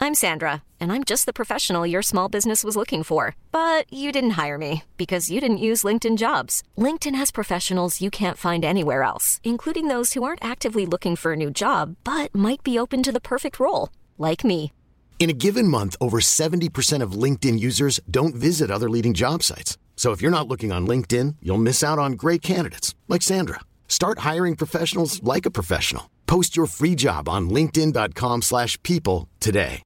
I'm Sandra, and I'm just the professional your small business was looking for. But you didn't hire me because you didn't use LinkedIn Jobs. LinkedIn has professionals you can't find anywhere else, including those who aren't actively looking for a new job, but might be open to the perfect role, like me. In a given month, over 70% of LinkedIn users don't visit other leading job sites. So if you're not looking on LinkedIn, you'll miss out on great candidates like Sandra. Start hiring professionals like a professional. Post your free job on linkedin.com/people today.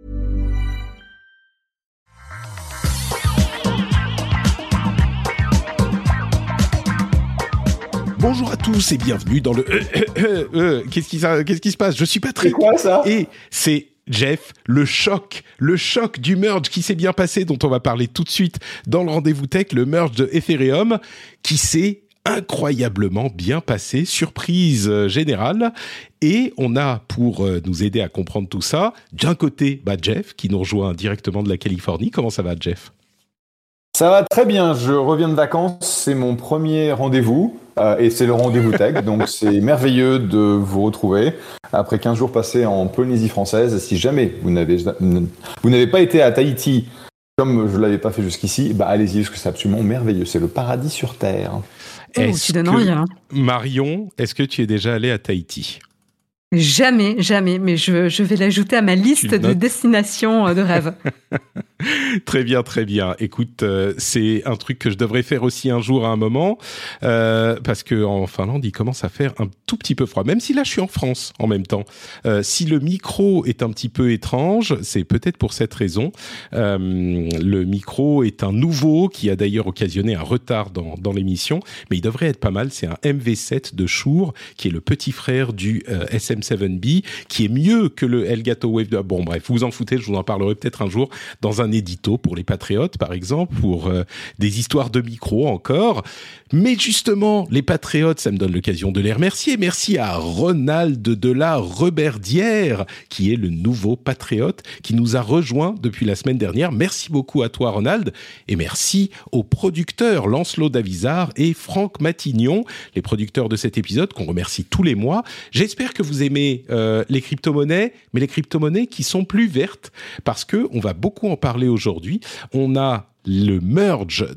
Bonjour à tous et bienvenue dans le qu'est-ce qui se passe? Je suis Patrick. C'est quoi ça? Et c'est Jeff, le choc du merge qui s'est bien passé, dont on va parler tout de suite dans le rendez-vous tech, le merge de Ethereum qui s'est incroyablement bien passé, surprise générale. Et on a, pour nous aider à comprendre tout ça, d'un côté, Jeff, qui nous rejoint directement de la Californie. Comment ça va, Jeff? Ça va très bien, je reviens de vacances, c'est mon premier rendez-vous et c'est le rendez-vous tech, donc c'est merveilleux de vous retrouver après 15 jours passés en Polynésie française. Si jamais vous n'avez pas été à Tahiti comme je ne l'avais pas fait jusqu'ici, allez-y parce que c'est absolument merveilleux, c'est le paradis sur Terre. Tu donnes envie, hein. Marion, est-ce que tu es déjà allée à Tahiti ? Jamais, mais je vais l'ajouter à ma liste de destinations de rêve. Très bien. Écoute, c'est un truc que je devrais faire aussi un jour à un moment, parce qu'en Finlande, il commence à faire un tout petit peu froid, même si là, je suis en France en même temps. Si le micro est un petit peu étrange, c'est peut-être pour cette raison. Le micro est un nouveau qui a d'ailleurs occasionné un retard dans l'émission, mais il devrait être pas mal. C'est un MV7 de Shure, qui est le petit frère du SM7B, qui est mieux que le Elgato Wave 2. Bon, bref, vous en foutez, je vous en parlerai peut-être un jour dans un édito pour les patriotes, par exemple, pour des histoires de micro encore. Mais justement, les patriotes, ça me donne l'occasion de les remercier. Merci à Ronald de la Reberdière, qui est le nouveau patriote, qui nous a rejoint depuis la semaine dernière. Merci beaucoup à toi, Ronald. Et merci aux producteurs Lancelot Davizard et Franck Matignon, les producteurs de cet épisode, qu'on remercie tous les mois. J'espère que vous aimez les crypto-monnaies, mais les crypto-monnaies qui sont plus vertes, parce qu'on va beaucoup en parler aujourd'hui. On a le merge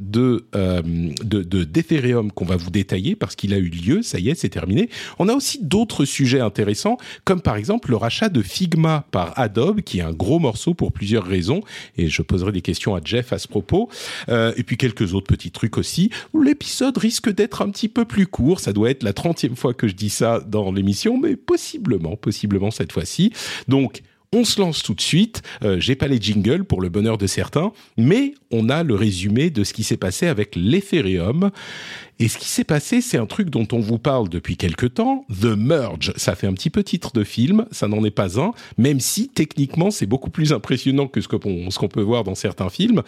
d'Ethereum qu'on va vous détailler parce qu'il a eu lieu, ça y est, c'est terminé. On a aussi d'autres sujets intéressants, comme par exemple le rachat de Figma par Adobe, qui est un gros morceau pour plusieurs raisons, et je poserai des questions à Jeff à ce propos, et puis quelques autres petits trucs aussi, où l'épisode risque d'être un petit peu plus court. Ça doit être la 30e fois que je dis ça dans l'émission, mais possiblement cette fois-ci. Donc, on se lance tout de suite. J'ai pas les jingles pour le bonheur de certains, mais on a le résumé de ce qui s'est passé avec l'Ethereum. Et ce qui s'est passé, c'est un truc dont on vous parle depuis quelque temps. The Merge, ça fait un petit peu titre de film, ça n'en est pas un, même si techniquement c'est beaucoup plus impressionnant que ce qu'on peut voir dans certains films.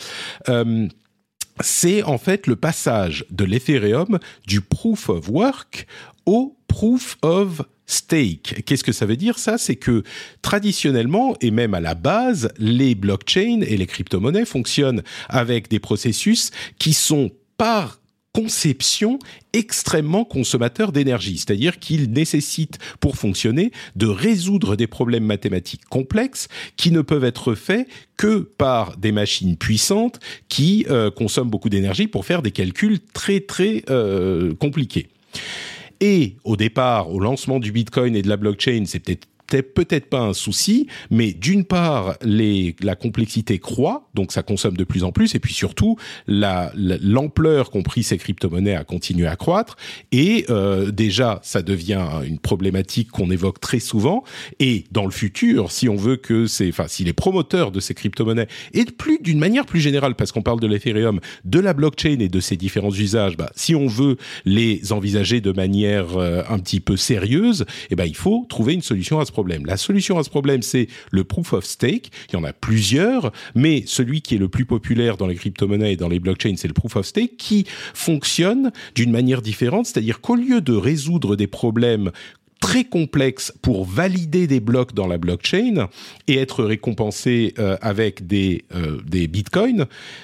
C'est en fait le passage de l'Ethereum du Proof of Work au Proof of Stake. Qu'est-ce que ça veut dire ça? C'est que traditionnellement, et même à la base, les blockchains et les crypto-monnaies fonctionnent avec des processus qui sont par conception extrêmement consommateurs d'énergie, c'est-à-dire qu'ils nécessitent pour fonctionner de résoudre des problèmes mathématiques complexes qui ne peuvent être faits que par des machines puissantes qui consomment beaucoup d'énergie pour faire des calculs très compliqués. Et au départ, au lancement du Bitcoin et de la blockchain, c'est peut-être pas un souci, mais d'une part, la complexité croît, donc ça consomme de plus en plus, et puis surtout, l'ampleur qu'ont pris ces crypto-monnaies a continué à croître, et déjà, ça devient une problématique qu'on évoque très souvent, et dans le futur, si on veut que si les promoteurs de ces crypto-monnaies, et d'une manière plus générale, parce qu'on parle de l'Ethereum, de la blockchain et de ses différents usages, si on veut les envisager de manière un petit peu sérieuse, il faut trouver une solution à ce problème. La solution à ce problème, c'est le Proof of Stake. Il y en a plusieurs, mais celui qui est le plus populaire dans les crypto-monnaies et dans les blockchains, c'est le Proof of Stake, qui fonctionne d'une manière différente, c'est-à-dire qu'au lieu de résoudre des problèmes très complexes pour valider des blocs dans la blockchain et être récompensé avec des bitcoins,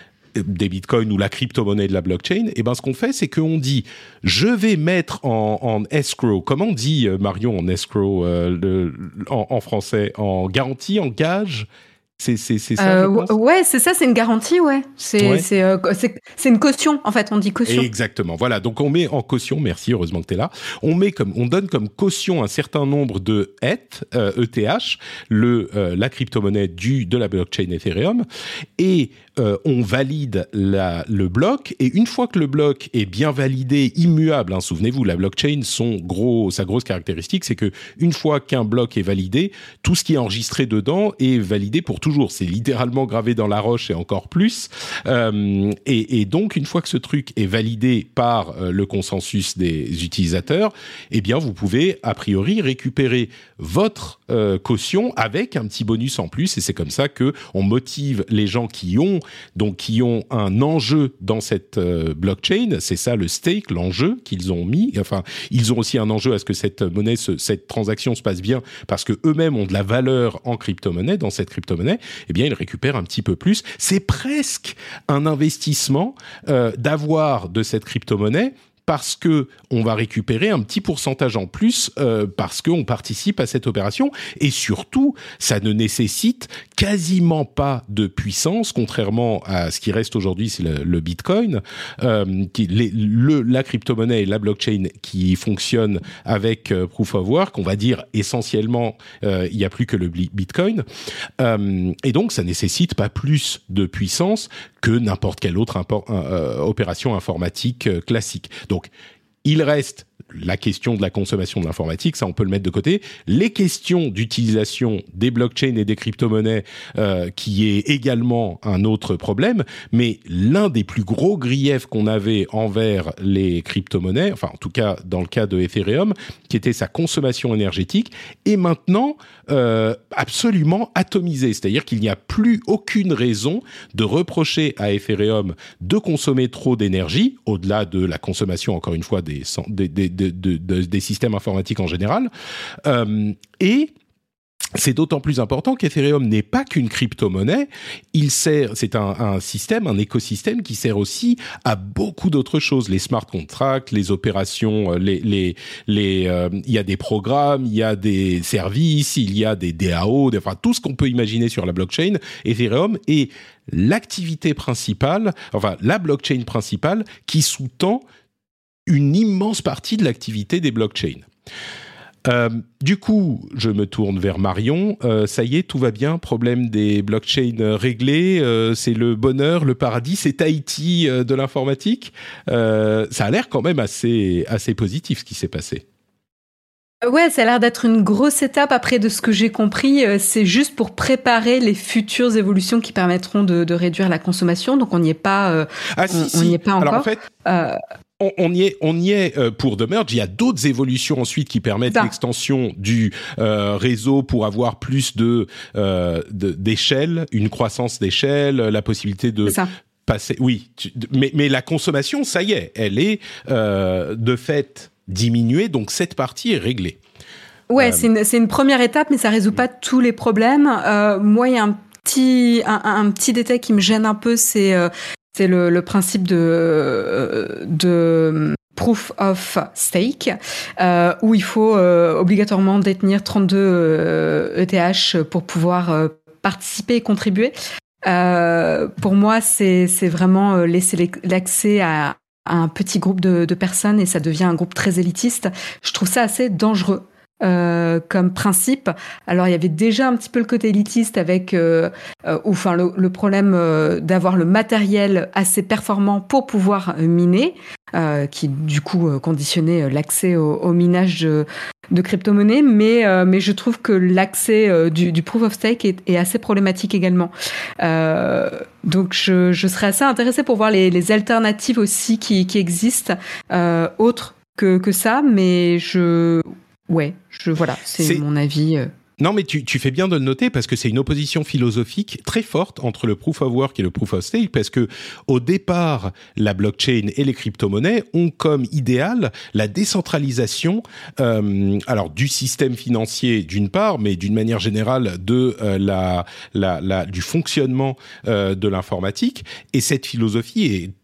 ou la crypto-monnaie de la blockchain, ce qu'on fait, c'est qu'on dit, je vais mettre en escrow, comment on dit, Marion, en escrow, en français, en garantie, en gage, C'est ça, je pense. Ouais, c'est ça, c'est une garantie, ouais. C'est une caution, en fait, on dit caution. Exactement. Voilà, donc on met en caution, merci, heureusement que tu es là. On donne comme caution un certain nombre de ETH, la crypto-monnaie de la blockchain Ethereum, et on valide le bloc, et une fois que le bloc est bien validé, immuable, hein, souvenez-vous, la blockchain, sa grosse caractéristique, c'est que une fois qu'un bloc est validé, tout ce qui est enregistré dedans est validé pour toujours. C'est littéralement gravé dans la roche et encore plus. Et donc, une fois que ce truc est validé par le consensus des utilisateurs, eh bien, vous pouvez, a priori, récupérer votre caution avec un petit bonus en plus. Et c'est comme ça que on motive les gens qui ont un enjeu dans cette blockchain. C'est ça le stake, l'enjeu qu'ils ont mis. Enfin, ils ont aussi un enjeu à ce que cette transaction se passe bien parce que eux-mêmes ont de la valeur en crypto-monnaie, dans cette crypto-monnaie. Eh bien, ils récupèrent un petit peu plus. C'est presque un investissement d'avoir de cette crypto-monnaie parce que on va récupérer un petit pourcentage en plus parce qu'on participe à cette opération. Et surtout, ça ne nécessite quasiment pas de puissance, contrairement à ce qui reste aujourd'hui, c'est le Bitcoin, la crypto-monnaie et la blockchain qui fonctionne avec Proof of Work. On va dire essentiellement, il n'y a plus que le Bitcoin. Et donc, ça nécessite pas plus de puissance que n'importe quelle autre opération informatique classique. Donc, il reste la question de la consommation de l'informatique, ça on peut le mettre de côté. Les questions d'utilisation des blockchains et des crypto-monnaies, qui est également un autre problème, mais l'un des plus gros griefs qu'on avait envers les crypto-monnaies, enfin en tout cas dans le cas de Ethereum, qui était sa consommation énergétique, est maintenant absolument atomisée. C'est-à-dire qu'il n'y a plus aucune raison de reprocher à Ethereum de consommer trop d'énergie, au-delà de la consommation, encore une fois, des systèmes informatiques en général. Et c'est d'autant plus important qu'Ethereum n'est pas qu'une crypto-monnaie. C'est un système, un écosystème qui sert aussi à beaucoup d'autres choses. Les smart contracts, les opérations, il y a des programmes, il y a des services, il y a des DAO, enfin tout ce qu'on peut imaginer sur la blockchain. Ethereum est l'activité principale, enfin la blockchain principale qui sous-tend une immense partie de l'activité des blockchains. Du coup, je me tourne vers Marion. Ça y est, tout va bien. Problème des blockchains réglé. C'est le bonheur, le paradis. C'est Tahiti de l'informatique. Ça a l'air quand même assez positif ce qui s'est passé. Ouais, ça a l'air d'être une grosse étape. Après, de ce que j'ai compris, c'est juste pour préparer les futures évolutions qui permettront de réduire la consommation. Donc, on n'y est pas. On n'y est pas encore. Alors, en fait, on y est pour The Merge. Il y a d'autres évolutions ensuite qui permettent l'extension du réseau pour avoir plus d'échelle, une croissance d'échelle, la possibilité de passer. Oui, mais la consommation, ça y est, elle est de fait diminuée. Donc cette partie est réglée. Ouais, c'est une première étape, mais ça résout pas tous les problèmes. Moi, il y a un petit détail qui me gêne un peu, c'est le principe de proof of stake, où il faut obligatoirement détenir 32 ETH pour pouvoir participer et contribuer. Pour moi, c'est vraiment laisser l'accès à un petit groupe de personnes et ça devient un groupe très élitiste. Je trouve ça assez dangereux. Comme principe. Alors il y avait déjà un petit peu le côté élitiste avec le problème d'avoir le matériel assez performant pour pouvoir miner, qui du coup conditionnait l'accès au minage de crypto-monnaies, mais je trouve que l'accès du proof of stake est assez problématique également. Donc je serais assez intéressée pour voir les alternatives aussi qui existent, autres que ça, mais voilà, c'est mon avis. Non, mais tu fais bien de le noter parce que c'est une opposition philosophique très forte entre le proof of work et le proof of stake parce que au départ, la blockchain et les crypto-monnaies ont comme idéal la décentralisation, alors du système financier d'une part, mais d'une manière générale de du fonctionnement de l'informatique. Et cette philosophie est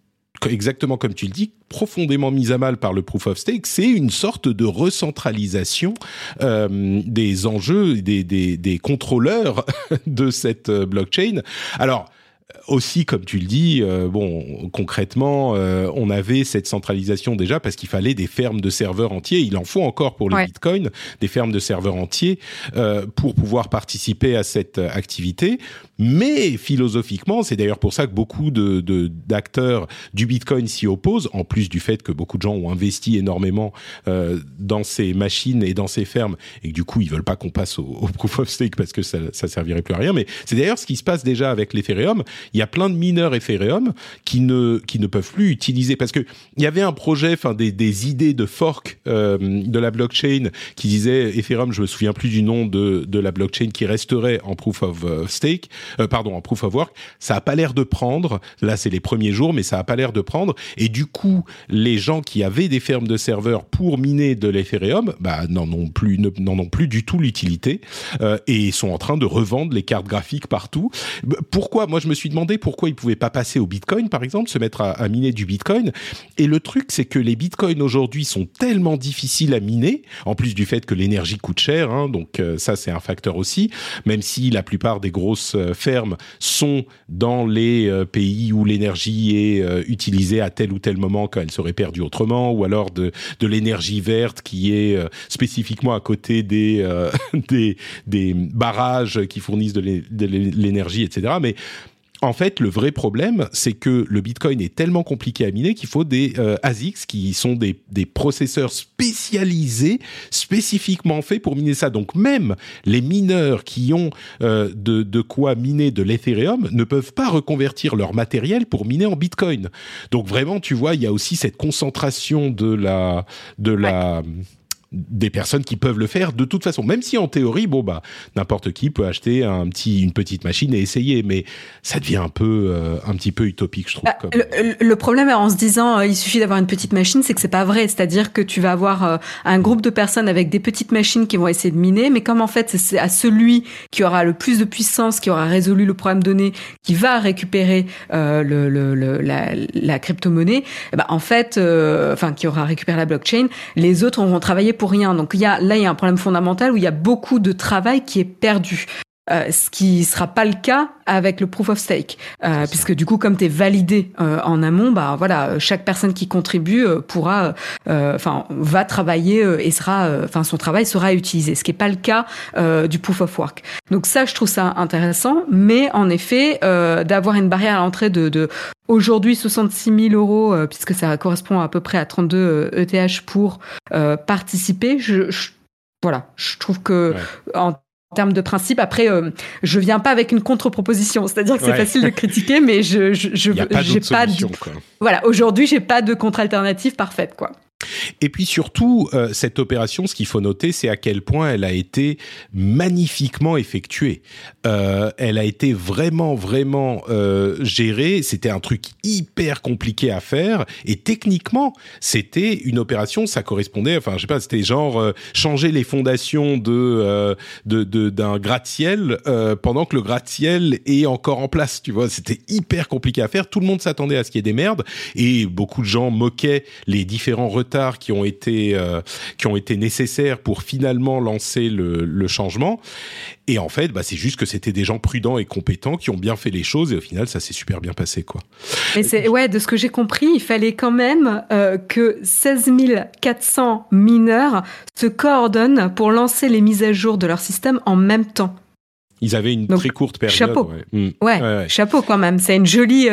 exactement comme tu le dis, profondément mise à mal par le proof of stake, c'est une sorte de recentralisation des enjeux, des contrôleurs de cette blockchain. Alors, aussi, comme tu le dis, concrètement, on avait cette centralisation déjà parce qu'il fallait des fermes de serveurs entiers. Il en faut encore pour le Bitcoin, des fermes de serveurs entiers pour pouvoir participer à cette activité. Mais philosophiquement, c'est d'ailleurs pour ça que beaucoup d'acteurs du Bitcoin s'y opposent, en plus du fait que beaucoup de gens ont investi énormément dans ces machines et dans ces fermes, et que du coup, ils veulent pas qu'on passe au proof of stake parce que ça servirait plus à rien. Mais c'est d'ailleurs ce qui se passe déjà avec l'Ethereum. Il y a plein de mineurs Ethereum qui ne peuvent plus utiliser, parce que il y avait un projet, des idées de fork de la blockchain qui disait Ethereum, je me souviens plus du nom de la blockchain qui resterait en proof of stake, en proof of work. Ça a pas l'air de prendre. Là, c'est les premiers jours, mais ça a pas l'air de prendre. Et du coup, les gens qui avaient des fermes de serveurs pour miner de l'Ethereum, n'en ont plus du tout l'utilité et sont en train de revendre les cartes graphiques partout. Pourquoi ? Moi, je me suis demandé pourquoi ils pouvaient pas passer au Bitcoin, par exemple, se mettre à miner du Bitcoin. Et le truc, c'est que les Bitcoins aujourd'hui sont tellement difficiles à miner, en plus du fait que l'énergie coûte cher, hein, donc ça, c'est un facteur aussi, même si la plupart des grosses fermes sont dans les pays où l'énergie est utilisée à tel ou tel moment quand elle serait perdue autrement, ou alors de l'énergie verte qui est spécifiquement à côté des barrages qui fournissent de l'énergie, etc. Mais en fait, le vrai problème, c'est que le Bitcoin est tellement compliqué à miner qu'il faut des ASICs qui sont des processeurs spécialisés, spécifiquement faits pour miner ça. Donc même les mineurs qui ont de quoi miner de l'Ethereum ne peuvent pas reconvertir leur matériel pour miner en Bitcoin. Donc vraiment, tu vois, il y a aussi cette concentration des personnes qui peuvent le faire de toute façon, même si en théorie, n'importe qui peut acheter une petite machine et essayer, mais ça devient un petit peu utopique, je trouve. Le problème en se disant il suffit d'avoir une petite machine, c'est que c'est pas vrai. C'est-à-dire que tu vas avoir un groupe de personnes avec des petites machines qui vont essayer de miner, mais comme en fait c'est à celui qui aura le plus de puissance, qui aura résolu le problème donné, qui va récupérer la crypto-monnaie, qui aura récupéré la blockchain, les autres vont travailler pour rien. Donc il y a un problème fondamental où il y a beaucoup de travail qui est perdu. Ce qui sera pas le cas avec le proof of stake, puisque du coup, comme t'es validé en amont, chaque personne qui contribue va travailler et son travail sera utilisé, ce qui est pas le cas du proof of work. Donc ça, je trouve ça intéressant, mais en effet, d'avoir une barrière à l'entrée de aujourd'hui 66 000 €, puisque ça correspond à peu près à 32 ETH pour participer. Je trouve que en termes de principe, après, je viens pas avec une contre-proposition, c'est-à-dire que c'est facile de critiquer, mais j'ai pas aujourd'hui, j'ai pas de contre-alternative parfaite, quoi. Et puis surtout, cette opération, ce qu'il faut noter, c'est à quel point elle a été magnifiquement effectuée. Elle a été vraiment gérée. C'était un truc hyper compliqué à faire. Et techniquement, c'était une opération, ça correspondait, c'était genre changer les fondations d'un gratte-ciel pendant que le gratte-ciel est encore en place. Tu vois, c'était hyper compliqué à faire. Tout le monde s'attendait à ce qu'il y ait des merdes. Et beaucoup de gens moquaient les différents retards qui ont été nécessaires pour finalement lancer le changement. Et en fait, c'est juste que c'était des gens prudents et compétents qui ont bien fait les choses et au final, ça s'est super bien passé, quoi. Mais de ce que j'ai compris, il fallait quand même que 16 400 mineurs se coordonnent pour lancer les mises à jour de leur système en même temps. Ils avaient une très courte période. Chapeau. Ouais. Chapeau quand même. C'est un joli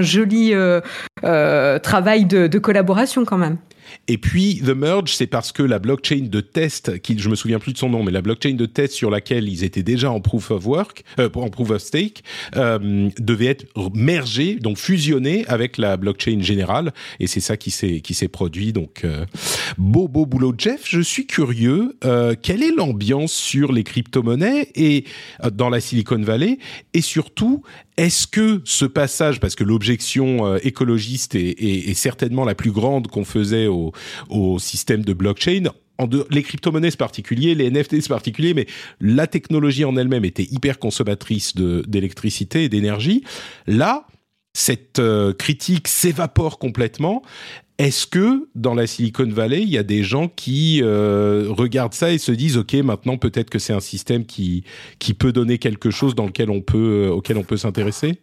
travail de collaboration quand même. Et puis, The Merge, c'est parce que la blockchain de test, je me souviens plus de son nom, mais la blockchain de test sur laquelle ils étaient déjà en proof of work, en proof of stake, devait être mergée, donc fusionnée avec la blockchain générale. Et c'est ça qui s'est produit. Donc, beau boulot. Jeff, je suis curieux. Quelle est l'ambiance sur les crypto-monnaies et dans la Silicon Valley? Et surtout, est-ce que ce passage, parce que l'objection écologiste est certainement la plus grande qu'on faisait au système de blockchain, les crypto-monnaies c'est particulier, les NFT c'est particulier, mais la technologie en elle-même était hyper consommatrice d'électricité et d'énergie. Là, cette critique s'évapore complètement. Est-ce que dans la Silicon Valley, il y a des gens qui regardent ça et se disent ok, maintenant peut-être que c'est un système qui peut donner quelque chose auquel on peut s'intéresser?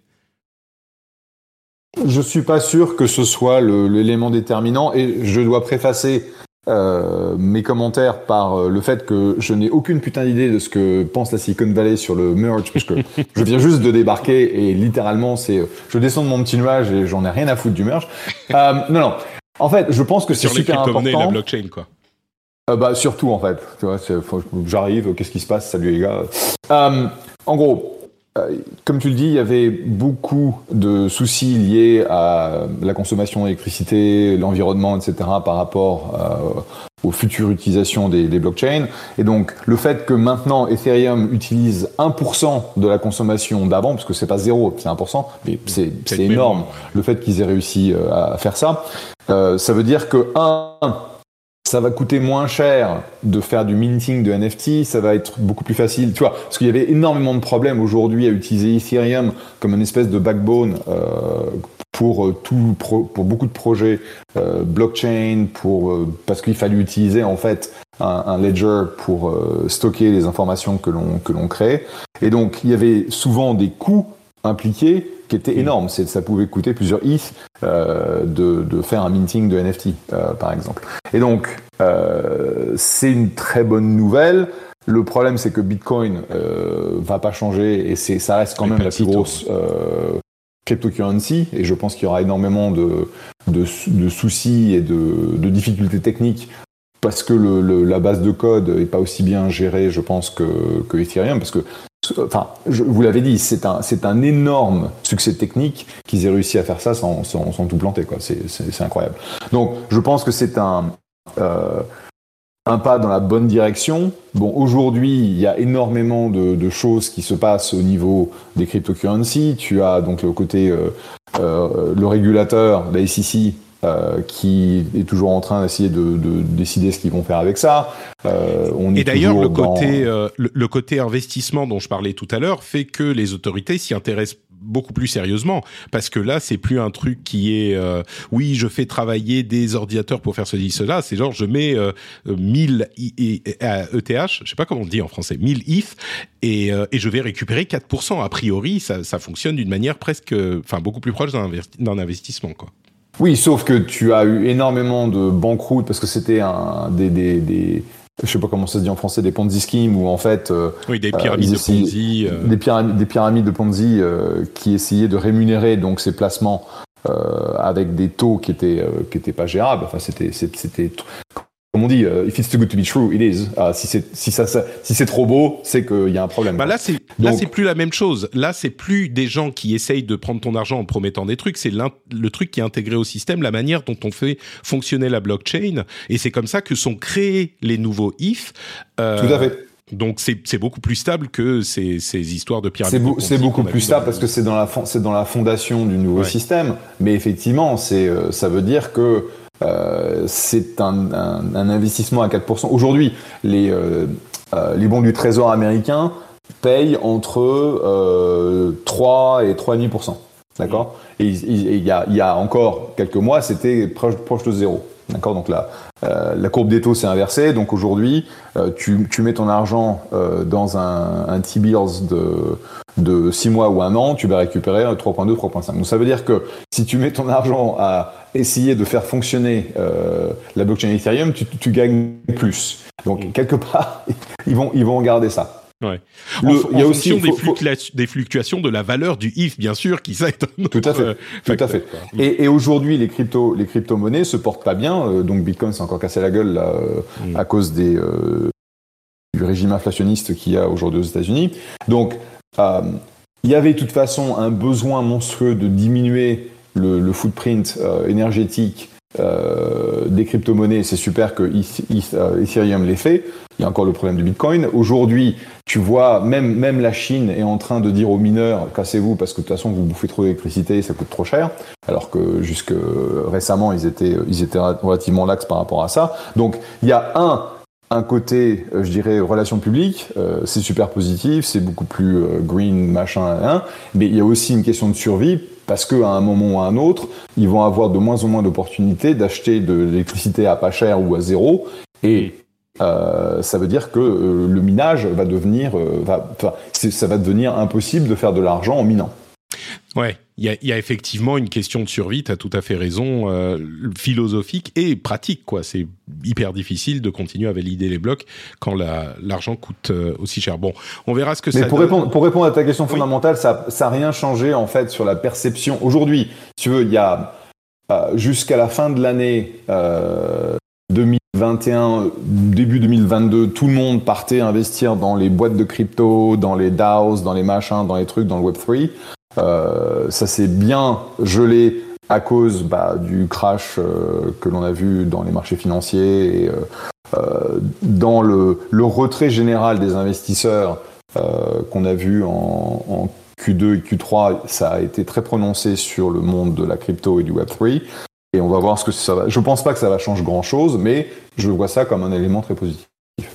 Je suis pas sûr que ce soit l'élément déterminant, et je dois préfacer mes commentaires par le fait que je n'ai aucune putain d'idée de ce que pense la Silicon Valley sur le merge, parce que je viens juste de débarquer et littéralement je descends de mon petit nuage et j'en ai rien à foutre du merge. Non. En fait, je pense que c'est super important. Sur les crypto-monnaies et la blockchain, quoi. Surtout, en fait. Tu vois, j'arrive, qu'est-ce qui se passe? Salut les gars. En gros, comme tu le dis, il y avait beaucoup de soucis liés à la consommation d'électricité, l'environnement, etc. par rapport aux futures utilisations des blockchains. Et donc, le fait que maintenant Ethereum utilise 1% de la consommation d'avant, parce que c'est pas 0, c'est 1%, mais c'est énorme. Bon. Le fait qu'ils aient réussi à faire ça, ça veut dire que ça va coûter moins cher de faire du minting de NFT, ça va être beaucoup plus facile, tu vois, parce qu'il y avait énormément de problèmes aujourd'hui à utiliser Ethereum comme une espèce de backbone pour beaucoup de projets blockchain, parce qu'il fallait utiliser en fait un ledger pour stocker les informations que l'on crée, et donc il y avait souvent des coûts impliqués qui était énorme. Ça pouvait coûter plusieurs ETH de faire un minting de NFT, par exemple. Et donc, c'est une très bonne nouvelle. Le problème, c'est que Bitcoin va pas changer, et ça reste quand même la plus grosse cryptocurrency, et je pense qu'il y aura énormément de soucis et de difficultés techniques, parce que la base de code est pas aussi bien gérée, je pense, que Ethereum, parce que vous l'avez dit, c'est un énorme succès technique qu'ils aient réussi à faire ça sans tout planter, quoi. C'est incroyable. Donc, je pense que c'est un pas dans la bonne direction. Bon, aujourd'hui, il y a énormément de choses qui se passent au niveau des cryptocurrencies. Tu as donc le côté le régulateur, la SEC, qui est toujours en train d'essayer de décider ce qu'ils vont faire avec ça. Et d'ailleurs, le côté investissement dont je parlais tout à l'heure fait que les autorités s'y intéressent beaucoup plus sérieusement, parce que là, c'est plus un truc qui est oui, je fais travailler des ordinateurs pour faire ceci, cela. C'est genre, je mets 1000 ETH, je sais pas comment on dit en français, 1000 ETH, et je vais récupérer 4%. A priori, ça fonctionne d'une manière beaucoup plus proche d'un investissement, quoi. Oui, sauf que tu as eu énormément de banqueroutes, parce que c'était des je sais pas comment ça se dit en français, des Ponzi schemes, où en fait des pyramides de Ponzi, des pyramides de Ponzi qui essayaient de rémunérer donc ces placements avec des taux qui étaient pas gérables. Enfin, c'était comme on dit, if it's too good to be true, it is. Si c'est trop beau, c'est qu'il y a un problème. Là, c'est plus la même chose. Là, c'est plus des gens qui essayent de prendre ton argent en promettant des trucs. C'est le truc qui est intégré au système, la manière dont on fait fonctionner la blockchain. Et c'est comme ça que sont créés les nouveaux ETH. Tout à fait. Donc, c'est beaucoup plus stable que ces histoires de pyramides. C'est beaucoup plus stable parce que c'est dans la fondation du nouveau système. Mais effectivement, ça veut dire que c'est un investissement à 4%. Aujourd'hui, les bons du Trésor américain payent entre 3 et 3,5%. D'accord ? Et il y a encore quelques mois, c'était proche de zéro. D'accord ? Donc la courbe des taux s'est inversée. Donc aujourd'hui, tu mets ton argent dans un T-bills de 6 mois ou 1 an, tu vas récupérer 3,2, 3,5. Donc ça veut dire que si tu mets ton argent à essayer de faire fonctionner la blockchain Ethereum, tu gagnes plus. Donc quelque part, ils vont garder ça. Ouais. Il y a aussi des fluctuations de la valeur du ETH, bien sûr, qui ça est un autre facteur. Tout à fait. Et aujourd'hui, les crypto-monnaies se portent pas bien. Donc Bitcoin s'est encore cassé la gueule là, à cause du régime inflationniste qu'il y a aujourd'hui aux États-Unis. Donc il y avait de toute façon un besoin monstrueux de diminuer le footprint énergétique des crypto-monnaies. C'est super que Ethereum l'ait fait. Il y a encore le problème du Bitcoin. Aujourd'hui, tu vois, même la Chine est en train de dire aux mineurs, cassez-vous parce que de toute façon, vous bouffez trop d'électricité et ça coûte trop cher. Alors que jusque récemment, ils étaient relativement laxes par rapport à ça. Donc, il y a un côté, je dirais, relations publiques, c'est super positif, c'est beaucoup plus green, machin, mais il y a aussi une question de survie parce qu'à un moment ou à un autre, ils vont avoir de moins en moins d'opportunités d'acheter de l'électricité à pas cher ou à zéro, et ça veut dire que le minage va devenir, ça va devenir impossible de faire de l'argent en minant. Ouais, il y a effectivement une question de survie, tu as tout à fait raison, philosophique et pratique, quoi. C'est hyper difficile de continuer à valider les blocs quand l'argent coûte aussi cher. Bon, on verra ce que ça donne. Pour répondre à ta question fondamentale, ça n'a rien changé en fait sur la perception. Aujourd'hui, si tu veux, il y a jusqu'à la fin de l'année 2021, début 2022, tout le monde partait investir dans les boîtes de crypto, dans les DAOs, dans les machins, dans les trucs, dans le Web3. Ça s'est bien gelé à cause du crash que l'on a vu dans les marchés financiers et dans le retrait général des investisseurs qu'on a vu en Q2 et Q3. Ça a été très prononcé sur le monde de la crypto et du Web3. Et on va voir ce que ça va. Je pense pas que ça va changer grand-chose, mais je vois ça comme un élément très positif.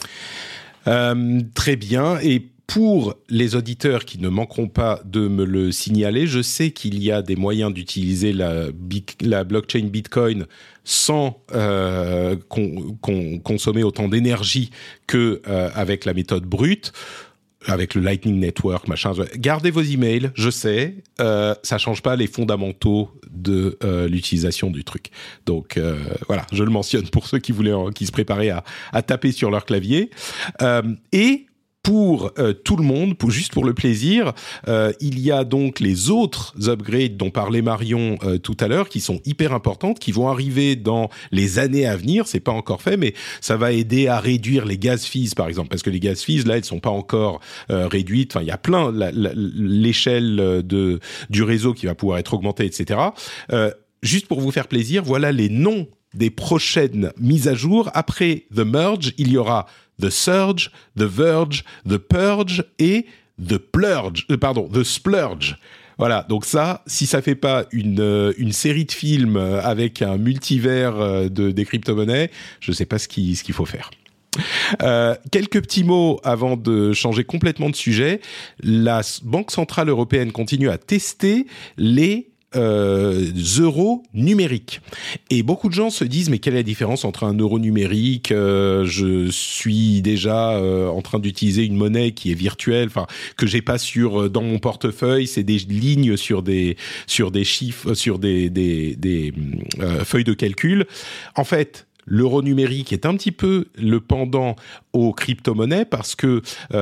Très bien. Et pour les auditeurs qui ne manqueront pas de me le signaler, je sais qu'il y a des moyens d'utiliser la blockchain Bitcoin sans consommer autant d'énergie que avec la méthode brute, avec le Lightning Network, machin. Gardez vos emails, je sais, ça change pas les fondamentaux de l'utilisation du truc. Donc voilà, je le mentionne pour ceux qui se préparaient à taper sur leur clavier. Et pour tout le monde, juste pour le plaisir, il y a donc les autres upgrades dont parlait Marion tout à l'heure, qui sont hyper importantes, qui vont arriver dans les années à venir. C'est pas encore fait, mais ça va aider à réduire les gas fees, par exemple, parce que les gas fees, là, elles sont pas encore réduites. Enfin, il y a plein, l'échelle du réseau qui va pouvoir être augmentée, etc. Juste pour vous faire plaisir, voilà les noms des prochaines mises à jour. Après The Merge, il y aura The Surge, The Verge, The Purge et The Splurge. Voilà, donc ça, si ça fait pas une série de films avec un multivers des crypto-monnaies, je sais pas ce qu'il faut faire. Quelques petits mots avant de changer complètement de sujet. La Banque Centrale Européenne continue à tester les euros numériques. Et beaucoup de gens se disent, mais quelle est la différence entre un euro numérique, je suis déjà en train d'utiliser une monnaie qui est virtuelle, enfin que j'ai pas dans mon portefeuille, c'est des lignes sur des chiffres, sur des feuilles de calcul. En fait, l'euro numérique est un petit peu le pendant aux crypto-monnaies parce que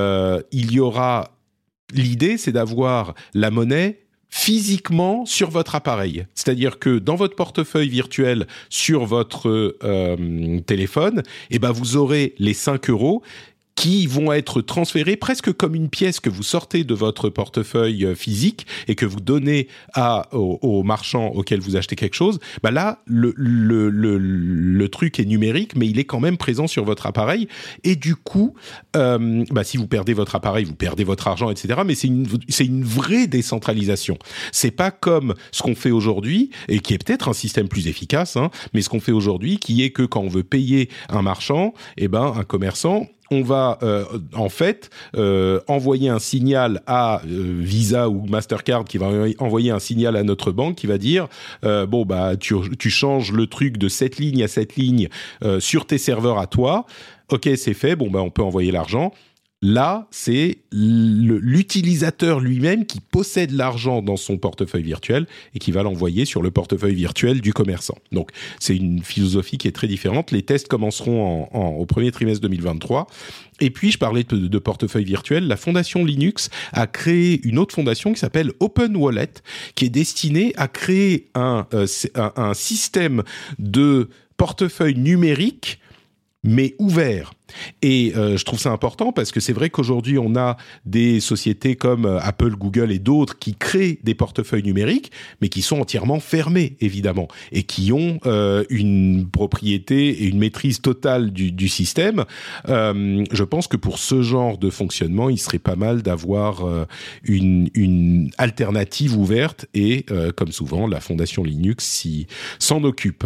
l'idée, c'est d'avoir la monnaie physiquement sur votre appareil. C'est-à-dire que dans votre portefeuille virtuel sur votre téléphone, vous aurez les 5 euros qui vont être transférés presque comme une pièce que vous sortez de votre portefeuille physique et que vous donnez au marchand auquel vous achetez quelque chose. Là, le truc est numérique, mais il est quand même présent sur votre appareil. Et du coup, si vous perdez votre appareil, vous perdez votre argent, etc. Mais c'est une vraie décentralisation. C'est pas comme ce qu'on fait aujourd'hui, et qui est peut-être un système plus efficace, mais ce qu'on fait aujourd'hui, qui est que quand on veut payer un marchand, un commerçant, on va envoyer un signal à Visa ou Mastercard qui va envoyer un signal à notre banque qui va dire tu changes le truc de cette ligne à cette ligne sur tes serveurs à toi. OK, c'est fait. On peut envoyer l'argent. Là, c'est l'utilisateur lui-même qui possède l'argent dans son portefeuille virtuel et qui va l'envoyer sur le portefeuille virtuel du commerçant. Donc, c'est une philosophie qui est très différente. Les tests commenceront au premier trimestre 2023. Et puis, je parlais de portefeuille virtuel. La fondation Linux a créé une autre fondation qui s'appelle Open Wallet, qui est destinée à créer un système de portefeuille numérique mais ouvert. Et je trouve ça important parce que c'est vrai qu'aujourd'hui, on a des sociétés comme Apple, Google et d'autres qui créent des portefeuilles numériques, mais qui sont entièrement fermés, évidemment, et qui ont une propriété et une maîtrise totale du système. Je pense que pour ce genre de fonctionnement, il serait pas mal d'avoir une alternative ouverte et, comme souvent, la fondation Linux s'en occupe.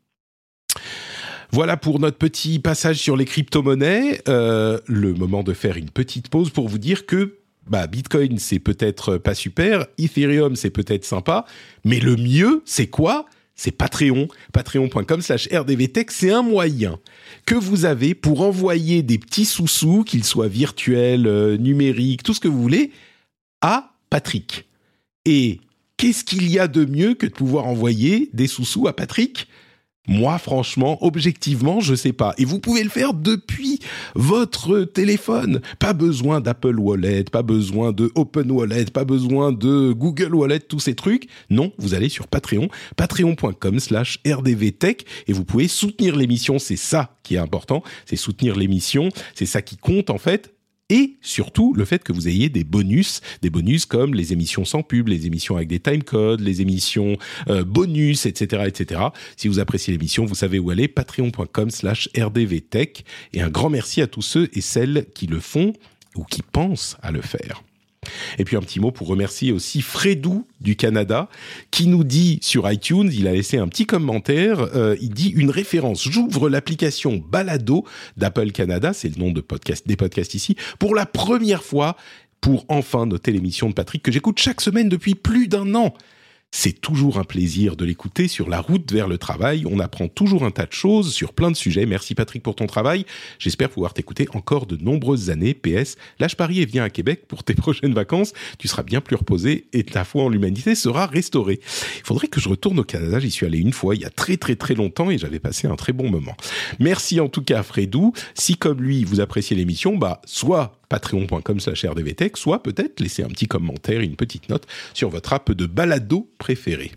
Voilà pour notre petit passage sur les crypto-monnaies. Le moment de faire une petite pause pour vous dire que Bitcoin, c'est peut-être pas super, Ethereum, c'est peut-être sympa, mais le mieux, c'est quoi ? C'est Patreon, patreon.com/rdvtech. C'est un moyen que vous avez pour envoyer des petits sous-sous, qu'ils soient virtuels, numériques, tout ce que vous voulez, à Patrick. Et qu'est-ce qu'il y a de mieux que de pouvoir envoyer des sous-sous à Patrick ? Moi, franchement, objectivement, je sais pas. Et vous pouvez le faire depuis votre téléphone. Pas besoin d'Apple Wallet, pas besoin de Open Wallet, pas besoin de Google Wallet, tous ces trucs. Non, vous allez sur Patreon, patreon.com/rdvtech et vous pouvez soutenir l'émission. C'est ça qui est important. C'est soutenir l'émission. C'est ça qui compte, en fait. Et surtout, le fait que vous ayez des bonus comme les émissions sans pub, les émissions avec des timecodes, les émissions bonus, etc., etc. Si vous appréciez l'émission, vous savez où aller, patreon.com/rdvtech. Et un grand merci à tous ceux et celles qui le font ou qui pensent à le faire. Et puis un petit mot pour remercier aussi Fredou du Canada qui nous dit sur iTunes, il a laissé un petit commentaire, il dit une référence, j'ouvre l'application Balado d'Apple Canada, c'est le nom des podcasts ici, pour la première fois pour enfin noter l'émission de Patrick que j'écoute chaque semaine depuis plus d'1 an. C'est toujours un plaisir de l'écouter sur la route vers le travail. On apprend toujours un tas de choses sur plein de sujets. Merci Patrick pour ton travail. J'espère pouvoir t'écouter encore de nombreuses années. PS, lâche Paris et viens à Québec pour tes prochaines vacances. Tu seras bien plus reposé et ta foi en l'humanité sera restaurée. Il faudrait que je retourne au Canada. J'y suis allé une fois il y a très très très longtemps et j'avais passé un très bon moment. Merci en tout cas à Fredou. Si comme lui vous appréciez l'émission, soit patreon.com/rdvtech, soit peut-être laisser un petit commentaire, une petite note sur votre app de balado préférée.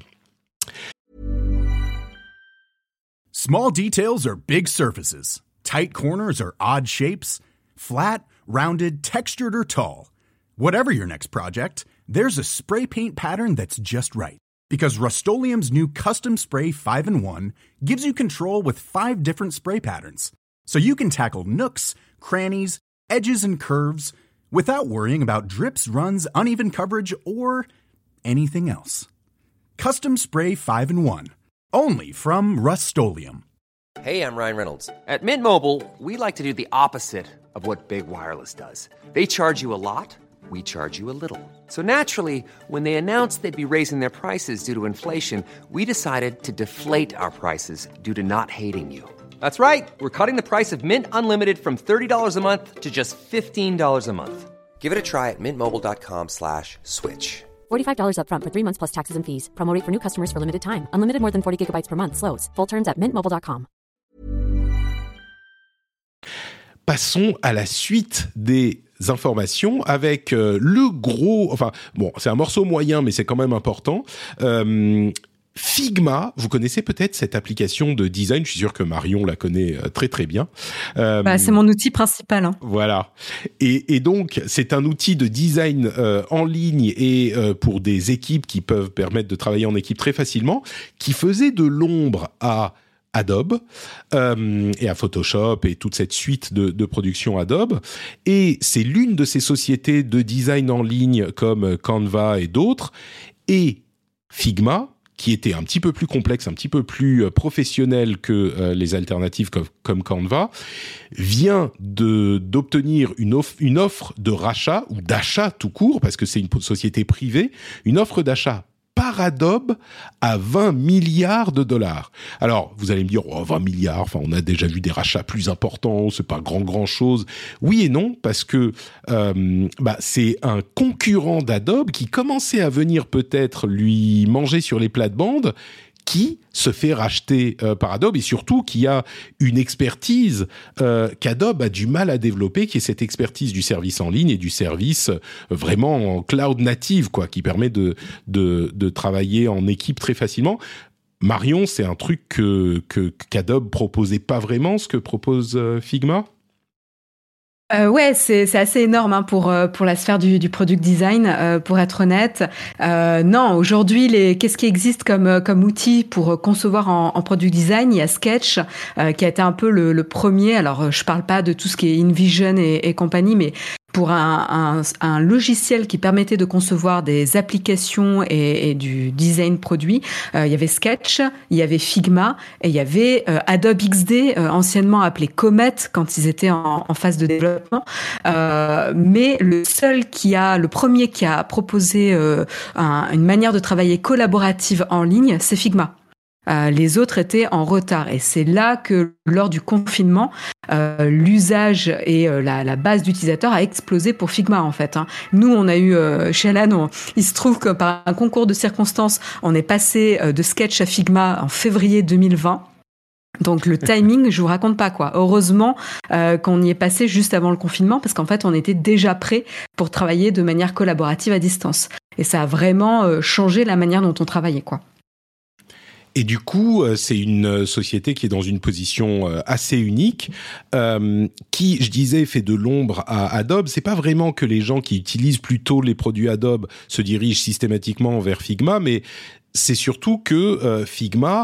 Small details are big surfaces. Tight corners are odd shapes. Flat, rounded, textured, or tall. Whatever your next project, there's a spray paint pattern that's just right. Because Rust-Oleum's new Custom Spray 5-in-1 gives you control with 5 different spray patterns. So you can tackle nooks, crannies, edges, and curves without worrying about drips, runs, uneven coverage, or anything else. Custom Spray 5-in-1. Only from Rust-Oleum. Hey, I'm Ryan Reynolds. At Mint Mobile, we like to do the opposite of what Big Wireless does. They charge you a lot, we charge you a little. So naturally, when they announced they'd be raising their prices due to inflation, we decided to deflate our prices due to not hating you. That's right. We're cutting the price of Mint Unlimited from $30 a month to just $15 a month. Give it a try at mintmobile.com/switch. $45 up front for 3 months plus taxes and fees. Promo rate for new customers for limited time. Unlimited more than 40 gigabytes per month. Slows full terms at mintmobile.com. Passons à la suite des informations avec le gros... c'est un morceau moyen, mais c'est quand même important. Figma, vous connaissez peut-être cette application de design, je suis sûr que Marion la connaît très très bien. C'est mon outil principal. Hein. Voilà. Et donc, c'est un outil de design en ligne et pour des équipes qui peuvent permettre de travailler en équipe très facilement, qui faisait de l'ombre à Adobe et à Photoshop et toute cette suite de production Adobe. Et c'est l'une de ces sociétés de design en ligne comme Canva et d'autres. Et Figma, qui était un petit peu plus complexe, un petit peu plus professionnel que les alternatives comme Canva, vient d'obtenir une offre de rachat ou d'achat tout court, parce que c'est une société privée, une offre d'achat par Adobe à $20 milliards. Alors, vous allez me dire, 20 milliards, on a déjà vu des rachats plus importants, c'est pas grand chose. Oui et non, parce que c'est un concurrent d'Adobe qui commençait à venir peut-être lui manger sur les plates-bandes, qui se fait racheter par Adobe et surtout qui a une expertise qu'Adobe a du mal à développer, qui est cette expertise du service en ligne et du service vraiment en cloud native, qui permet de travailler en équipe très facilement. Marion, c'est un truc qu'Adobe proposait pas vraiment, ce que propose Figma ? Ouais, c'est assez énorme pour la sphère du product design, pour être honnête. Non, aujourd'hui, qu'est-ce qui existe comme outil pour concevoir en product design ? Il y a Sketch, qui a été un peu le premier. Alors, je parle pas de tout ce qui est InVision et compagnie, mais pour un logiciel qui permettait de concevoir des applications et du design produit. Il y avait Sketch, il y avait Figma et il y avait Adobe XD, anciennement appelé Comet quand ils étaient en phase de développement. Mais le premier qui a proposé une manière de travailler collaborative en ligne, c'est Figma. Les autres étaient en retard et c'est là que lors du confinement l'usage et la base d'utilisateurs a explosé pour Figma en fait. Nous on a eu chez Alan, il se trouve que par un concours de circonstances on est passé de Sketch à Figma en février 2020. Donc le timing, je vous raconte pas quoi. Heureusement qu'on y est passé juste avant le confinement parce qu'en fait on était déjà prêt pour travailler de manière collaborative à distance et ça a vraiment changé la manière dont on travaillait quoi. Et du coup, c'est une société qui est dans une position assez unique, qui, je disais, fait de l'ombre à Adobe. C'est pas vraiment que les gens qui utilisent plutôt les produits Adobe se dirigent systématiquement vers Figma, mais c'est surtout que Figma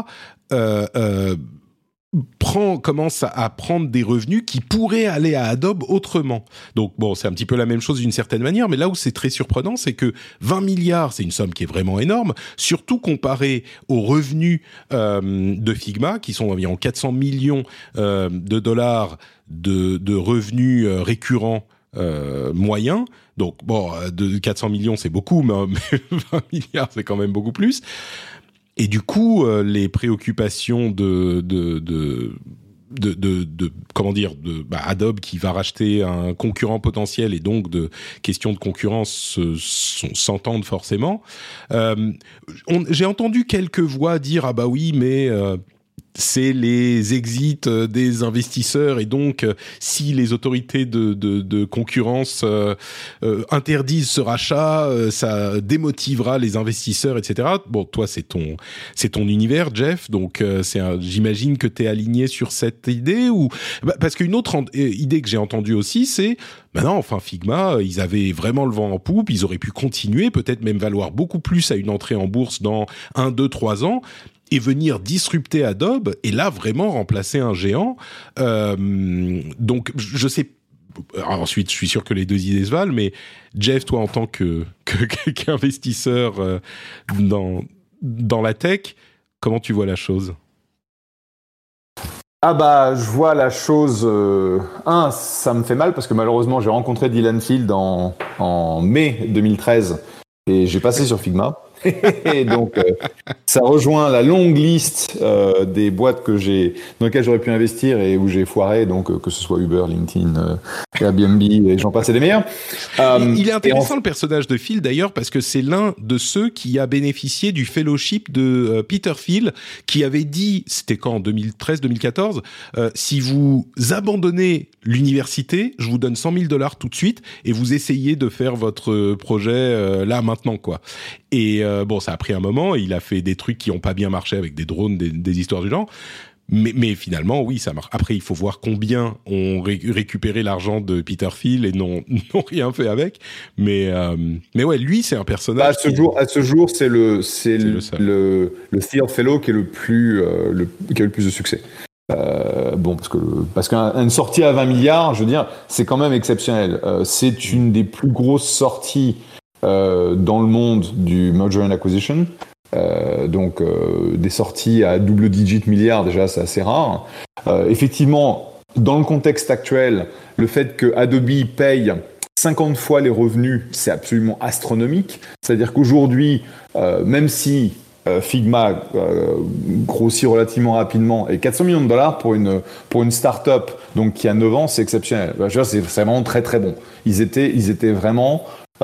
commence à prendre des revenus qui pourraient aller à Adobe autrement. Donc bon, c'est un petit peu la même chose d'une certaine manière, mais là où c'est très surprenant, c'est que 20 milliards, c'est une somme qui est vraiment énorme, surtout comparé aux revenus de Figma, qui sont environ 400 millions de dollars de revenus récurrents moyens. Donc bon, de 400 millions, c'est beaucoup, mais 20 milliards, c'est quand même beaucoup plus. Et du coup, les préoccupations Adobe qui va racheter un concurrent potentiel et donc de questions de concurrence s'entendent forcément. J'ai entendu quelques voix dire ah bah oui mais c'est les exits des investisseurs et donc si les autorités de concurrence interdisent ce rachat, ça démotivera les investisseurs, etc. Bon, toi c'est ton univers, Jeff, donc j'imagine que t'es aligné sur cette idée ou parce qu'une autre idée que j'ai entendue aussi, c'est non, enfin Figma, ils avaient vraiment le vent en poupe, ils auraient pu continuer, peut-être même valoir beaucoup plus à une entrée en bourse dans 1, 2, 3 ans. Et venir disrupter Adobe et là vraiment remplacer un géant. Donc je sais. Alors, ensuite, je suis sûr que les deux idées se valent, mais Jeff, toi en tant qu'investisseur dans la tech, comment tu vois la chose ? Ah bah je vois la chose. Ça me fait mal parce que malheureusement j'ai rencontré Dylan Field en mai 2013 et j'ai passé sur Figma. Et donc, ça rejoint la longue liste des boîtes dans lesquelles j'aurais pu investir et où j'ai foiré, donc que ce soit Uber, LinkedIn, Airbnb, et j'en passe et des meilleurs. Il est intéressant le personnage de Phil d'ailleurs parce que c'est l'un de ceux qui a bénéficié du fellowship de Peter Thiel qui avait dit, c'était quand, en 2013-2014, si vous abandonnez l'université, je vous donne $100,000 tout de suite et vous essayez de faire votre projet là maintenant quoi. Et bon, ça a pris un moment. Il a fait des trucs qui n'ont pas bien marché avec des drones, des histoires du genre. Mais finalement, oui, ça marche. Après, il faut voir combien ont récupéré l'argent de Peter Thiel et n'ont rien fait avec. Mais ouais, lui, c'est un personnage. À ce jour, c'est le Thiel Fellow qui est qui a le plus de succès. Bon, parce qu'une sortie à 20 milliards, je veux dire, c'est quand même exceptionnel. C'est une des plus grosses sorties dans le monde du merger and acquisition. Donc des sorties à double digit milliards, déjà c'est assez rare. Effectivement, dans le contexte actuel, le fait que Adobe paye 50 fois les revenus, c'est absolument astronomique. C'est-à-dire qu'aujourd'hui, même si Figma grossit relativement rapidement, et $400 millions pour une start-up donc qui a 9 ans, c'est exceptionnel. Je veux dire, c'est vraiment très très bon. Ils étaient vraiment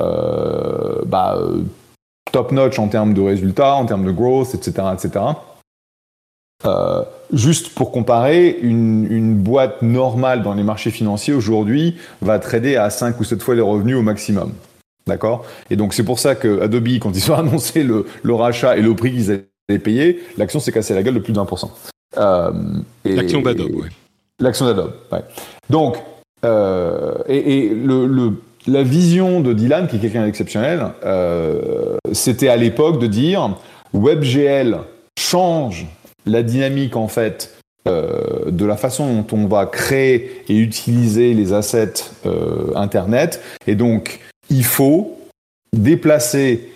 top notch en termes de résultats, en termes de growth, etc. Juste pour comparer, une boîte normale dans les marchés financiers aujourd'hui va trader à 5 ou 7 fois les revenus au maximum. D'accord ? Et donc c'est pour ça que Adobe, quand ils ont annoncé le rachat et le prix qu'ils allaient payer, l'action s'est cassée la gueule de plus d'1%. L'action d'Adobe, oui. L'action d'Adobe, ouais. Donc, la vision de Dylan, qui est quelqu'un d'exceptionnel, c'était à l'époque de dire WebGL change la dynamique en fait de la façon dont on va créer et utiliser les assets Internet. Et donc, il faut déplacer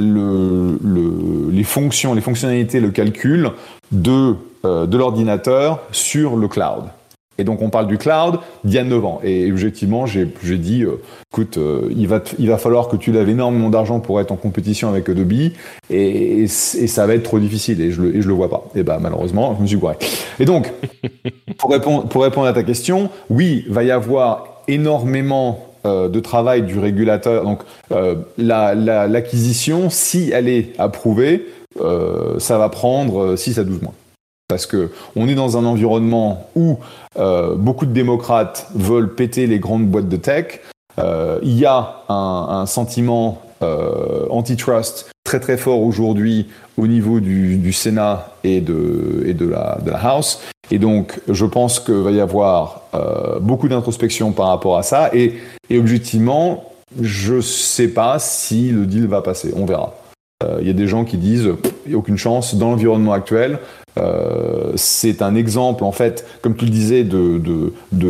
les fonctionnalités, le calcul de l'ordinateur sur le cloud. Et donc, on parle du cloud d'il y a 9 ans. Et objectivement, j'ai dit, écoute, il va falloir que tu lèves énormément d'argent pour être en compétition avec Adobe, et ça va être trop difficile, et je le vois pas. Et malheureusement, je me suis gouré. Et donc, pour répondre à ta question, oui, va y avoir énormément de travail du régulateur. Donc, l'acquisition, si elle est approuvée, ça va prendre 6 à 12 mois. Parce que on est dans un environnement où beaucoup de démocrates veulent péter les grandes boîtes de tech. Il y a un sentiment antitrust très très fort aujourd'hui au niveau du Sénat et de la House. Et donc, je pense qu'il va y avoir beaucoup d'introspection par rapport à ça. Et objectivement, je sais pas si le deal va passer. On verra. Il y a des gens qui disent il n'y a aucune chance dans l'environnement actuel. C'est un exemple, en fait, comme tu le disais, de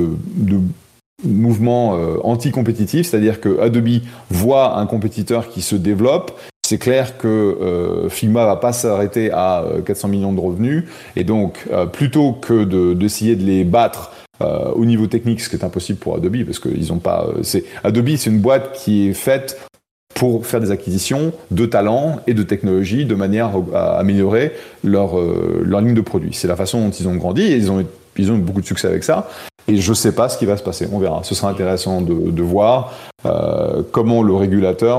mouvement anti-compétitif, c'est-à-dire que Adobe voit un compétiteur qui se développe. C'est clair que Figma va pas s'arrêter à 400 millions de revenus, et donc plutôt que d'essayer de les battre au niveau technique, ce qui est impossible pour Adobe, parce que ils ont pas. Adobe, c'est une boîte qui est faite pour faire des acquisitions de talents et de technologies de manière à améliorer leur ligne de produits. C'est la façon dont ils ont grandi, et ils ont eu beaucoup de succès avec ça. Et je ne sais pas ce qui va se passer, on verra. Ce sera intéressant de voir comment le régulateur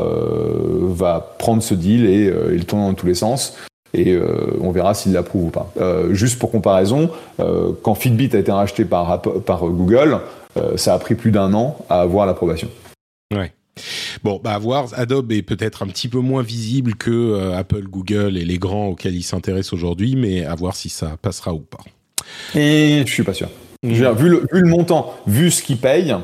va prendre ce deal et le tourner dans tous les sens. Et on verra s'il l'approuve ou pas. Juste pour comparaison, quand Fitbit a été racheté par Google, ça a pris plus d'1 an à avoir l'approbation. Ouais. Bon, à voir. Adobe est peut-être un petit peu moins visible que Apple, Google et les grands auxquels ils s'intéressent aujourd'hui, mais à voir si ça passera ou pas. Et je suis pas sûr. Vu le montant, vu ce qu'ils payent,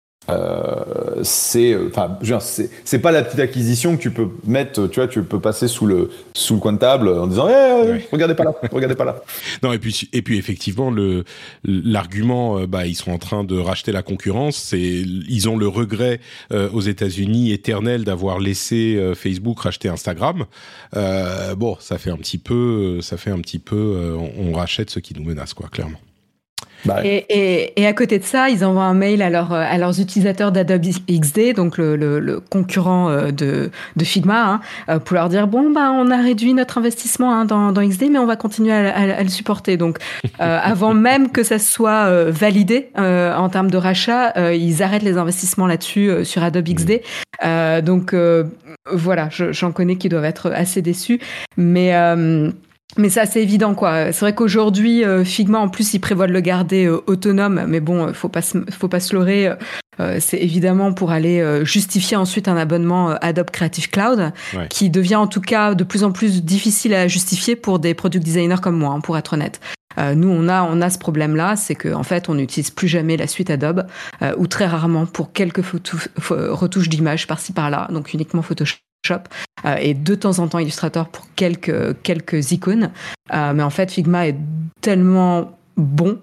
c'est pas la petite acquisition que tu peux mettre, tu vois, tu peux passer sous le coin de table en disant regardez pas là. Non, et puis effectivement l'argument, ils sont en train de racheter la concurrence, ils ont le regret aux États-Unis éternel d'avoir laissé Facebook racheter Instagram. Ça fait un petit peu on rachète ceux qui nous menacent, quoi, clairement. Et à côté de ça, ils envoient un mail à leurs utilisateurs d'Adobe XD, donc le concurrent de Figma, pour leur dire on a réduit notre investissement dans XD, mais on va continuer à le supporter. Donc avant même que ça soit validé en termes de rachat, ils arrêtent les investissements là-dessus sur Adobe XD. Donc voilà, j'en connais qui doivent être assez déçus, mais c'est assez évident, quoi. C'est vrai qu'aujourd'hui, Figma, en plus, il prévoit de le garder autonome, mais bon, faut pas se leurrer. C'est évidemment pour aller justifier ensuite un abonnement Adobe Creative Cloud, qui devient en tout cas de plus en plus difficile à justifier pour des product designers comme moi, pour être honnête. Nous, on a ce problème-là, c'est qu'en fait, on n'utilise plus jamais la suite Adobe, ou très rarement pour quelques retouches d'images par-ci par-là, donc uniquement Photoshop. Et de temps en temps Illustrator pour quelques icônes, mais en fait Figma est tellement bon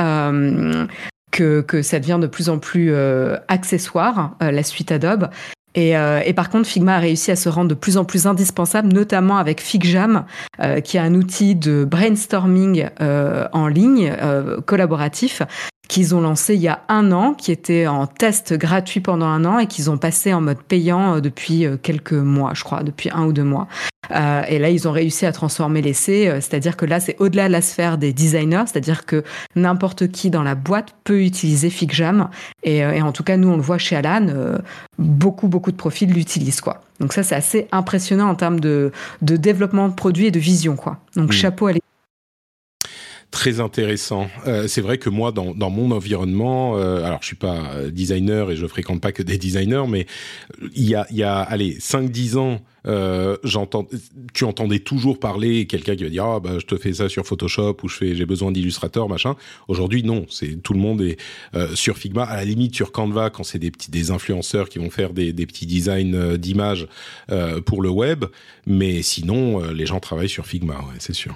que ça devient de plus en plus accessoire, la suite Adobe. Et par contre, Figma a réussi à se rendre de plus en plus indispensable, notamment avec FigJam, qui est un outil de brainstorming en ligne, collaboratif, qu'ils ont lancé il y a 1 an, qui était en test gratuit pendant 1 an et qu'ils ont passé en mode payant depuis quelques mois, je crois, depuis 1 ou 2 mois. Et là, ils ont réussi à transformer l'essai, c'est-à-dire que là, c'est au-delà de la sphère des designers, c'est-à-dire que n'importe qui dans la boîte peut utiliser FigJam. Et en tout cas, nous, on le voit chez Alan, beaucoup de profils l'utilisent, quoi. Donc ça, c'est assez impressionnant en termes de développement de produits et de vision, quoi. Donc chapeau à l'équipe. Très intéressant. C'est vrai que moi, dans mon environnement, alors je suis pas designer et je fréquente pas que des designers, mais il y a allez 5-10 ans, tu entendais toujours parler quelqu'un qui va dire je te fais ça sur Photoshop ou j'ai besoin d'Illustrator, machin. Aujourd'hui non, tout le monde est sur Figma, à la limite sur Canva quand c'est des influenceurs qui vont faire des petits designs d'images pour le web, mais sinon les gens travaillent sur Figma, ouais, c'est sûr.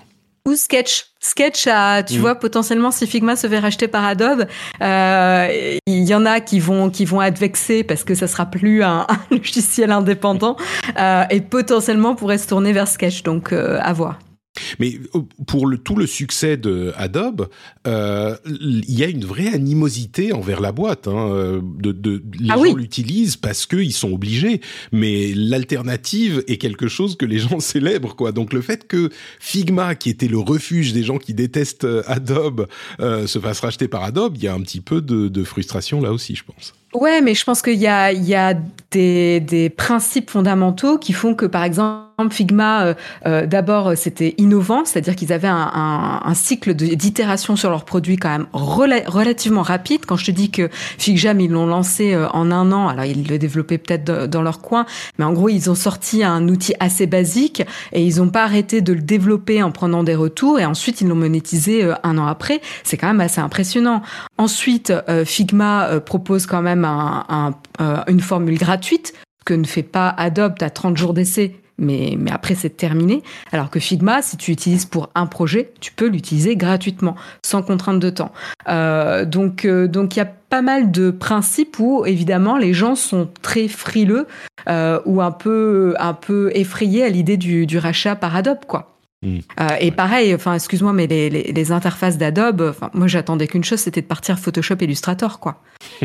Ou Sketch. Sketch a, tu vois, potentiellement, si Figma se fait racheter par Adobe, il y en a qui vont être vexés parce que ça sera plus un logiciel indépendant, et potentiellement pourraient se tourner vers Sketch. Donc, à voir. Mais pour tout le succès de Adobe, il y a une vraie animosité envers la boîte. Les gens l'utilisent parce qu'ils sont obligés. Mais l'alternative est quelque chose que les gens célèbrent, quoi. Donc le fait que Figma, qui était le refuge des gens qui détestent Adobe, se fasse racheter par Adobe, il y a un petit peu de frustration là aussi, je pense. Ouais, mais je pense qu'il y a des principes fondamentaux qui font que, par exemple, Figma, d'abord, c'était innovant, c'est-à-dire qu'ils avaient un cycle d'itération sur leurs produits quand même relativement rapide. Quand je te dis que FigJam, ils l'ont lancé en 1 an, alors ils le développaient peut-être dans leur coin, mais en gros, ils ont sorti un outil assez basique et ils n'ont pas arrêté de le développer en prenant des retours et ensuite, ils l'ont monétisé 1 an après. C'est quand même assez impressionnant. Ensuite, Figma propose quand même une formule gratuite que ne fait pas Adobe. Tu as 30 jours d'essai, mais après c'est terminé. Alors que Figma, si tu l'utilises pour un projet, tu peux l'utiliser gratuitement, sans contrainte de temps. Donc il y a pas mal de principes où évidemment les gens sont très frileux ou un peu effrayés à l'idée du rachat par Adobe, quoi. Et pareil, excuse-moi, mais les interfaces d'Adobe, moi j'attendais qu'une chose, c'était de partir Photoshop Illustrator, quoi.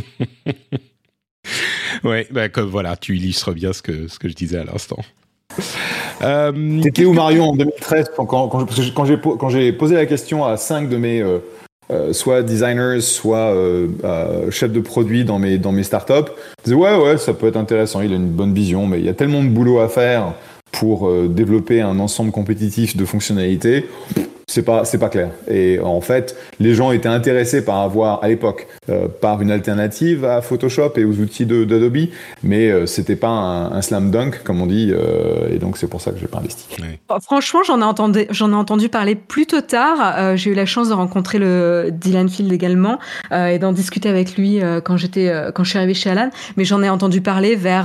Ouais, comme voilà, tu illustres bien ce que je disais à l'instant. T'étais où, Marion, en 2013 quand j'ai posé la question à 5 de mes soit designers, soit chefs de produit dans mes startups, ils disaient ouais, ça peut être intéressant, il a une bonne vision, mais il y a tellement de boulot à faire pour développer un ensemble compétitif de fonctionnalités, c'est pas clair. Et en fait, les gens étaient intéressés par avoir, à l'époque, par une alternative à Photoshop et aux outils d'Adobe, mais c'était pas un slam dunk, comme on dit, et donc c'est pour ça que j'ai pas investi. Ouais. Franchement, j'en ai entendu parler plutôt tard. J'ai eu la chance de rencontrer le Dylan Field également et d'en discuter avec lui quand je suis arrivée chez Alan, mais j'en ai entendu parler vers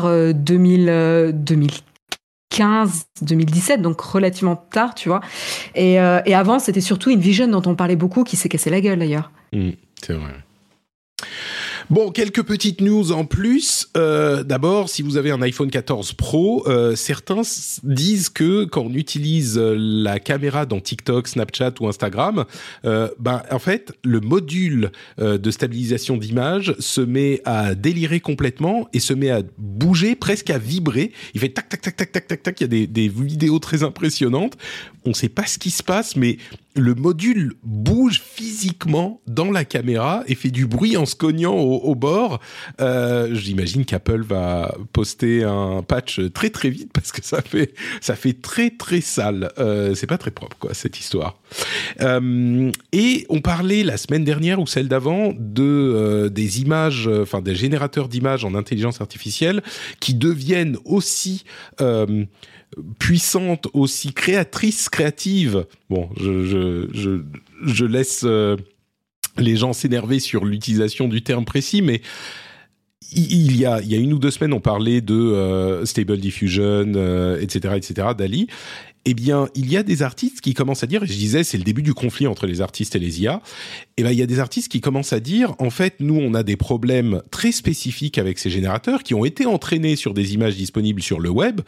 2017, donc relativement tard, tu vois. Et avant, c'était surtout InVision dont on parlait beaucoup, qui s'est cassé la gueule d'ailleurs. C'est vrai. Bon, quelques petites news en plus. D'abord, si vous avez un iPhone 14 Pro, certains disent que quand on utilise la caméra dans TikTok, Snapchat ou Instagram, en fait, le module de stabilisation d'image se met à délirer complètement et se met à bouger, presque à vibrer. Il fait tac, tac, tac, tac, tac, tac, tac. Il y a des vidéos très impressionnantes. On ne sait pas ce qui se passe, mais le module bouge physiquement dans la caméra et fait du bruit en se cognant au bord. J'imagine qu'Apple va poster un patch très très vite parce que ça fait très très sale. C'est pas très propre, quoi, cette histoire. Et on parlait la semaine dernière ou celle d'avant des images, des générateurs d'images en intelligence artificielle qui deviennent aussi puissante, aussi créative. Bon, je laisse les gens s'énerver sur l'utilisation du terme précis, mais il y a 1 ou 2 semaines, on parlait de Stable Diffusion, etc., DALL-E. Eh bien, il y a des artistes qui commencent à dire, et je disais, c'est le début du conflit entre les artistes et les IA, il y a des artistes qui commencent à dire, en fait, nous, on a des problèmes très spécifiques avec ces générateurs qui ont été entraînés sur des images disponibles sur le web,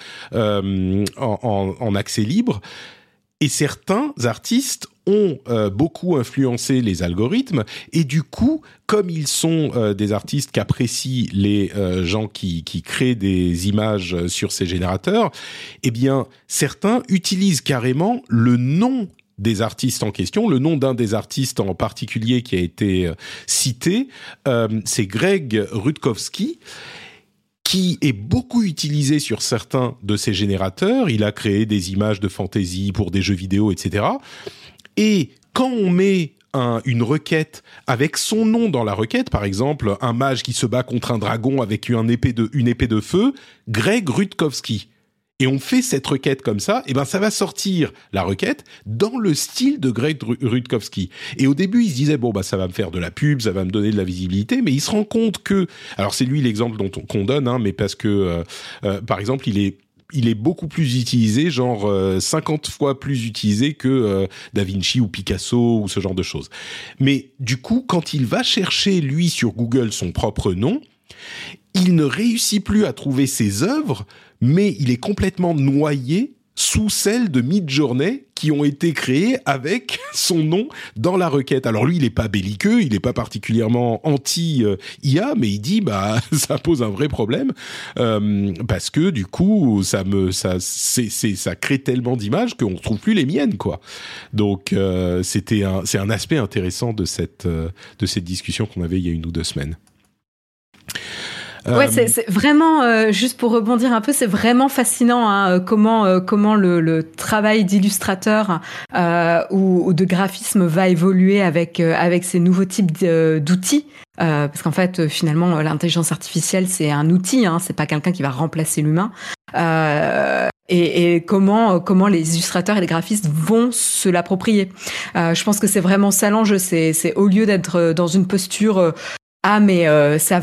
en accès libre, et certains artistes ont beaucoup influencé les algorithmes et du coup, comme ils sont des artistes qu'apprécient les gens qui créent des images sur ces générateurs, eh bien, certains utilisent carrément le nom des artistes en question, le nom d'un des artistes en particulier qui a été cité, c'est Greg Rutkowski, qui est beaucoup utilisé sur certains de ces générateurs. Il a créé des images de fantasy pour des jeux vidéo, etc. Et quand on met une requête avec son nom dans la requête, par exemple, un mage qui se bat contre un dragon avec une épée de feu, Greg Rutkowski, et on fait cette requête comme ça, et ça va sortir la requête dans le style de Greg Rutkowski. Et au début, il se disait, ça va me faire de la pub, ça va me donner de la visibilité, mais il se rend compte que, alors c'est lui l'exemple qu'on donne, mais parce que, par exemple, il est il est beaucoup plus utilisé, genre 50 fois plus utilisé que Da Vinci ou Picasso ou ce genre de choses. Mais du coup, quand il va chercher, lui, sur Google, son propre nom, il ne réussit plus à trouver ses œuvres, mais il est complètement noyé sous celles de Midjourney qui ont été créées avec son nom dans la requête. Alors lui, il n'est pas belliqueux, il n'est pas particulièrement anti-IA, mais il dit ça pose un vrai problème parce que du coup, ça crée tellement d'images qu'on ne retrouve plus les miennes, quoi. Donc c'est un aspect intéressant de cette discussion qu'on avait il y a 1 ou 2 semaines. Ouais, c'est vraiment, juste pour rebondir un peu, c'est vraiment fascinant hein, comment le travail d'illustrateur ou de graphisme va évoluer avec ces nouveaux types d'outils. Parce qu'en fait, finalement, l'intelligence artificielle, c'est un outil, hein, c'est pas quelqu'un qui va remplacer l'humain. Et comment les illustrateurs et les graphistes vont se l'approprier. Je pense que c'est vraiment ça l'enjeu. C'est au lieu d'être dans une posture mais ça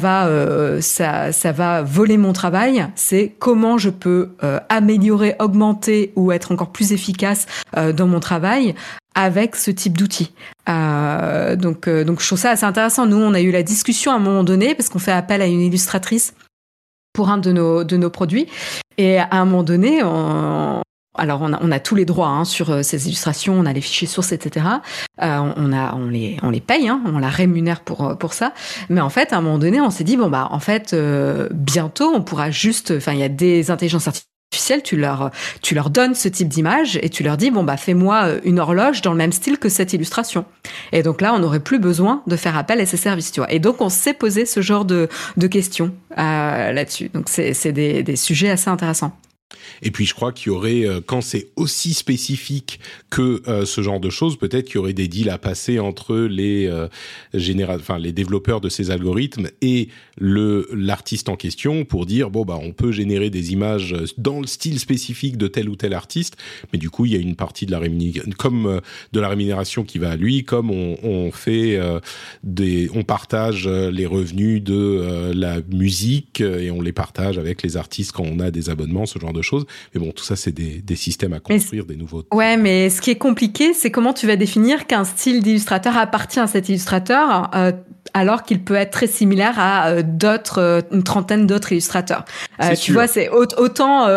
va voler mon travail. C'est comment je peux améliorer, augmenter ou être encore plus efficace dans mon travail avec ce type d'outils. Donc je trouve ça assez intéressant. Nous, on a eu la discussion à un moment donné parce qu'on fait appel à une illustratrice pour un de nos produits. Et à un moment donné, alors on a tous les droits hein, sur ces illustrations, on a les fichiers sources, etc. On les paye, hein, on la rémunère pour ça. Mais en fait, à un moment donné, on s'est dit en fait, bientôt, on pourra juste, il y a des intelligences artificielles, tu leur donnes ce type d'image et tu leur dis fais-moi une horloge dans le même style que cette illustration. Et donc là, on n'aurait plus besoin de faire appel à ces services, tu vois. Et donc on s'est posé ce genre de questions là-dessus. Donc c'est des sujets assez intéressants. Et puis je crois qu'il y aurait, quand c'est aussi spécifique que ce genre de choses, peut-être qu'il y aurait des deals à passer entre les développeurs de ces algorithmes et l'artiste en question pour dire on peut générer des images dans le style spécifique de tel ou tel artiste, mais du coup il y a une partie de la rémunération qui va à lui, comme on fait on partage les revenus de la musique et on les partage avec les artistes quand on a des abonnements, ce genre de choses. Mais bon, tout ça, c'est des systèmes à construire, des nouveaux... Ouais, mais ce qui est compliqué, c'est comment tu vas définir qu'un style d'illustrateur appartient à cet illustrateur, alors qu'il peut être très similaire à une trentaine d'autres illustrateurs. Tu vois, c'est autant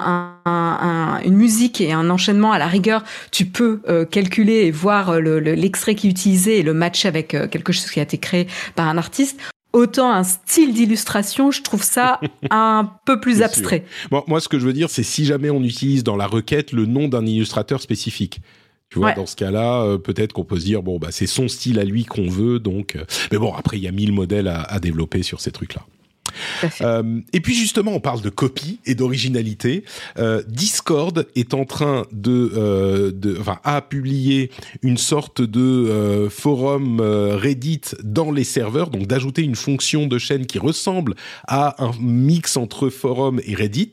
une musique et un enchaînement à la rigueur, tu peux calculer et voir l'extrait qui est utilisé et le matcher avec quelque chose qui a été créé par un artiste. Autant un style d'illustration, je trouve ça un peu plus abstrait. Bon, moi, ce que je veux dire, c'est si jamais on utilise dans la requête le nom d'un illustrateur spécifique. Tu vois, dans ce cas-là, peut-être qu'on peut se dire, c'est son style à lui qu'on veut, donc... Mais bon, après, il y a 1000 modèles à développer sur ces trucs-là. Et puis justement, on parle de copie et d'originalité. Discord est en train a publié une sorte de forum Reddit dans les serveurs, donc d'ajouter une fonction de chaîne qui ressemble à un mix entre forum et Reddit.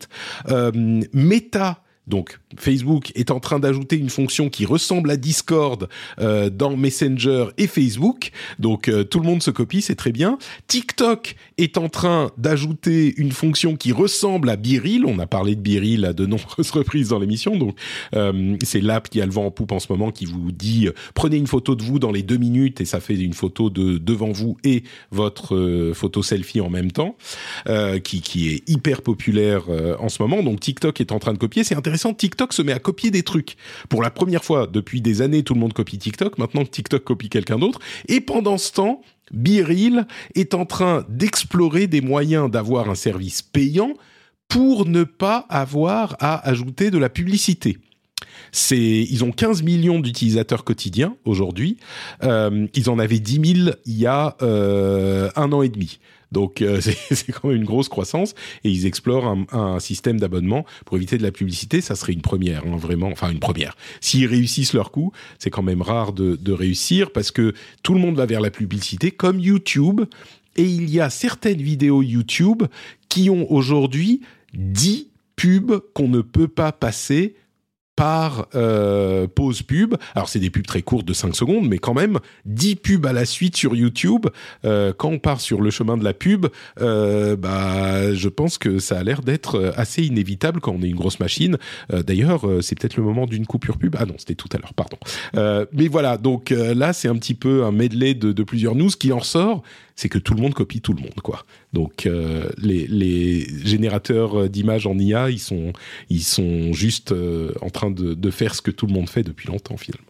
Meta, donc Facebook, est en train d'ajouter une fonction qui ressemble à Discord dans Messenger et Facebook. Donc tout le monde se copie, c'est très bien. TikTok est en train d'ajouter une fonction qui ressemble à BeReal. On a parlé de BeReal à de nombreuses reprises dans l'émission. Donc c'est l'app qui a le vent en poupe en ce moment, qui vous dit prenez une photo de vous dans les 2 minutes et ça fait une photo devant vous et votre photo selfie en même temps, qui est hyper populaire en ce moment. Donc TikTok est en train de copier. C'est intéressant, TikTok se met à copier des trucs. Pour la première fois depuis des années, tout le monde copie TikTok. Maintenant, TikTok copie quelqu'un d'autre. Et pendant ce temps, BeReal est en train d'explorer des moyens d'avoir un service payant pour ne pas avoir à ajouter de la publicité. Ils ont 15 millions d'utilisateurs quotidiens aujourd'hui. Ils en avaient 10 000 il y a 1 an et demi. Donc c'est quand même une grosse croissance et ils explorent un système d'abonnement pour éviter de la publicité. Ça serait une première, hein, vraiment, enfin une première. S'ils réussissent leur coup, c'est quand même rare de réussir parce que tout le monde va vers la publicité comme YouTube, et il y a certaines vidéos YouTube qui ont aujourd'hui 10 pubs qu'on ne peut pas passer par pause pub. Alors c'est des pubs très courtes de 5 secondes, mais quand même 10 pubs à la suite sur YouTube. Quand on part sur le chemin de la pub, je pense que ça a l'air d'être assez inévitable quand on est une grosse machine. D'ailleurs, c'est peut-être le moment d'une coupure pub. Ah non, c'était tout à l'heure, pardon. Mais voilà, donc là c'est un petit peu un medley de plusieurs news qui en ressort. C'est que tout le monde copie tout le monde, quoi. Donc les générateurs d'images en IA, ils sont juste en train de faire ce que tout le monde fait depuis longtemps, finalement.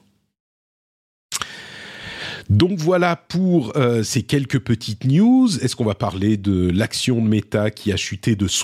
Donc voilà pour ces quelques petites news. Est-ce qu'on va parler de l'action de Meta qui a chuté de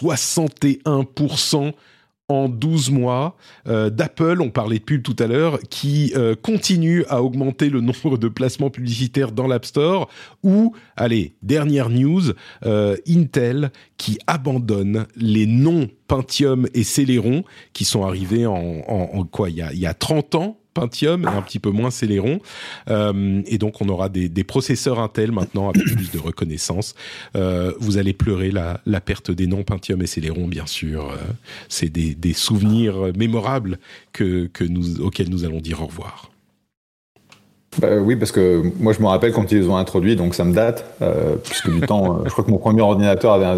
61% en 12 mois, d'Apple, on parlait de pub tout à l'heure, qui continue à augmenter le nombre de placements publicitaires dans l'App Store, ou, allez, dernière news, Intel qui abandonne les noms Pentium et Celeron qui sont arrivés en quoi, il y a 30 ans, Pentium et un petit peu moins Celeron, et donc on aura des processeurs Intel maintenant avec plus de reconnaissance. Vous allez pleurer la perte des noms Pentium et Celeron, bien sûr. C'est des souvenirs mémorables auxquels nous allons dire au revoir. Oui, parce que moi je me rappelle quand ils les ont introduits, donc ça me date, puisque du temps, je crois que mon premier ordinateur avait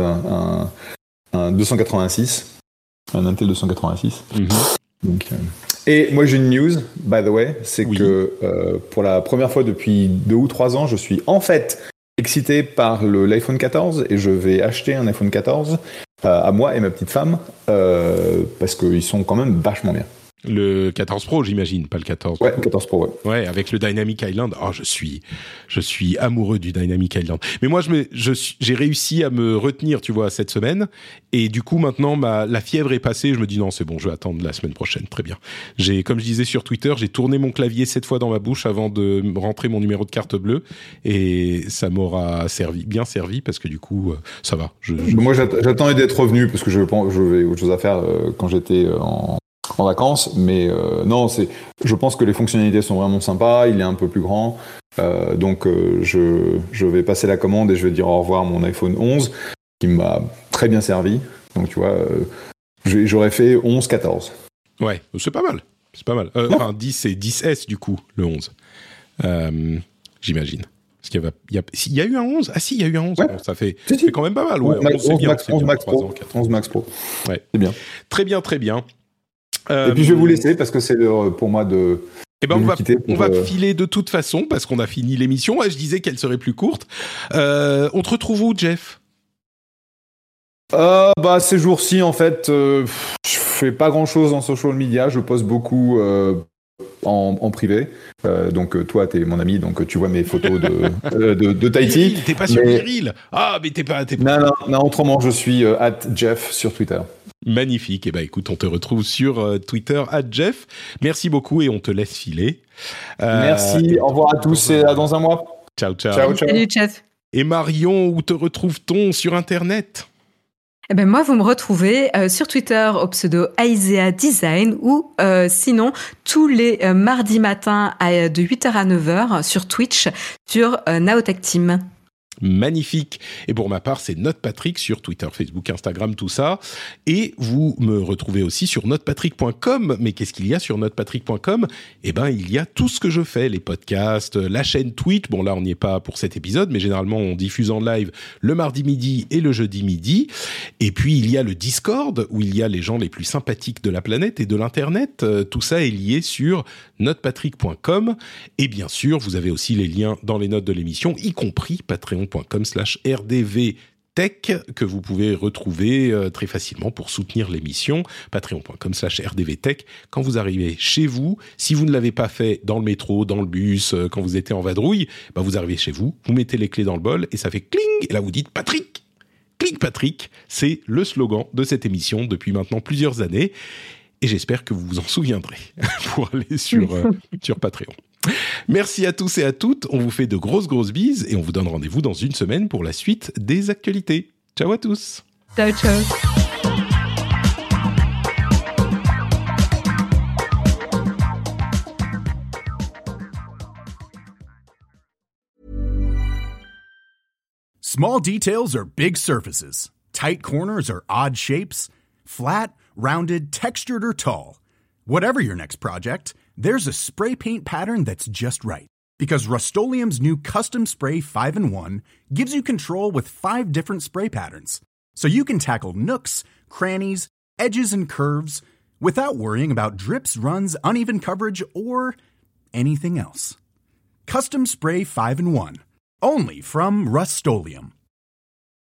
un 286, un Intel 286. Mm-hmm. Donc, et moi j'ai une news, by the way, c'est que pour la première fois depuis 2 ou 3 ans, je suis en fait excité par l'iPhone 14 et je vais acheter un iPhone 14 à moi et ma petite femme parce qu'ils sont quand même vachement bien. Le 14 Pro, j'imagine, pas le 14. Ouais, le 14 Pro, ouais. Ouais, avec le Dynamic Island. Oh, je suis amoureux du Dynamic Island. Mais moi, j'ai réussi à me retenir, tu vois, cette semaine. Et du coup, maintenant, la fièvre est passée. Je me dis, non, c'est bon, je vais attendre la semaine prochaine. Très bien. Comme je disais sur Twitter, j'ai tourné mon clavier 7 fois dans ma bouche avant de rentrer mon numéro de carte bleue. Et ça m'aura bien servi parce que du coup, ça va. Moi, j'attendais d'être revenu parce que je vais autre chose à faire quand j'étais en vacances, mais non, je pense que les fonctionnalités sont vraiment sympas, il est un peu plus grand, donc je vais passer la commande et je vais dire au revoir à mon iPhone 11, qui m'a très bien servi, donc tu vois, j'aurais fait 11-14. Ouais, c'est pas mal, enfin 10 et 10S du coup, le 11, j'imagine. Parce qu'il y a eu un 11. Ah si, il y a eu un 11. Ouais. Bon, ça fait quand même pas mal. Ouais, 11 Max Pro. 11 Max Pro. Ouais. C'est bien. Très bien, très bien. Et puis je vais vous laisser parce que c'est l'heure pour moi de. Eh ben on va filer de toute façon parce qu'on a fini l'émission. Ouais, je disais qu'elle serait plus courte. On te retrouve où, Jeff ? Ces jours-ci, en fait, je fais pas grand-chose en social media. Je poste beaucoup en privé. Donc toi, t'es mon ami, donc tu vois mes photos de Tahiti. T'es pas sur Viril. Ah, mais t'es pas. Non, autrement, je suis @Jeff sur Twitter. Magnifique. Eh ben, écoute, on te retrouve sur Twitter @Jeff. Merci beaucoup et on te laisse filer. Merci. Au revoir à tous et à dans un mois. Ciao. Salut, Jeff. Et Marion, où te retrouve-t-on sur Internet ? Eh ben moi, vous me retrouvez sur Twitter au pseudo Aisea Design ou sinon tous les mardis matins de 8h à 9h sur Twitch sur Naotech Team. Magnifique. Et pour ma part, c'est NotePatrick sur Twitter, Facebook, Instagram, tout ça. Et vous me retrouvez aussi sur notepatrick.com. Mais qu'est-ce qu'il y a sur notepatrick.com ? Eh ben, il y a tout ce que je fais, les podcasts, la chaîne Twitch. Bon, là, on n'y est pas pour cet épisode, mais généralement, on diffuse en live le mardi midi et le jeudi midi. Et puis, il y a le Discord, où il y a les gens les plus sympathiques de la planète et de l'Internet. Tout ça est lié sur notepatrick.com. Et bien sûr, vous avez aussi les liens dans les notes de l'émission, y compris patreon.com/rdvtech, que vous pouvez retrouver très facilement pour soutenir l'émission. Patreon.com/rdvtech. Quand vous arrivez chez vous, si vous ne l'avez pas fait dans le métro, dans le bus, quand vous étiez en vadrouille, vous arrivez chez vous, vous mettez les clés dans le bol et ça fait cling. Et là, vous dites Patrick. Clic Patrick, c'est le slogan de cette émission depuis maintenant plusieurs années. Et j'espère que vous vous en souviendrez pour aller sur Patreon. Merci à tous et à toutes. On vous fait de grosses bises et on vous donne rendez-vous dans une semaine pour la suite des actualités. Ciao à tous. Ciao. Small details are big surfaces. Tight corners are odd shapes. Flat, rounded, textured, or tall. Whatever your next project, there's a spray paint pattern that's just right. Because Rust-Oleum's new Custom Spray 5-in-1 gives you control with 5 different spray patterns. So you can tackle nooks, crannies, edges, and curves without worrying about drips, runs, uneven coverage, or anything else. Custom Spray 5-in-1. Only from Rust-Oleum.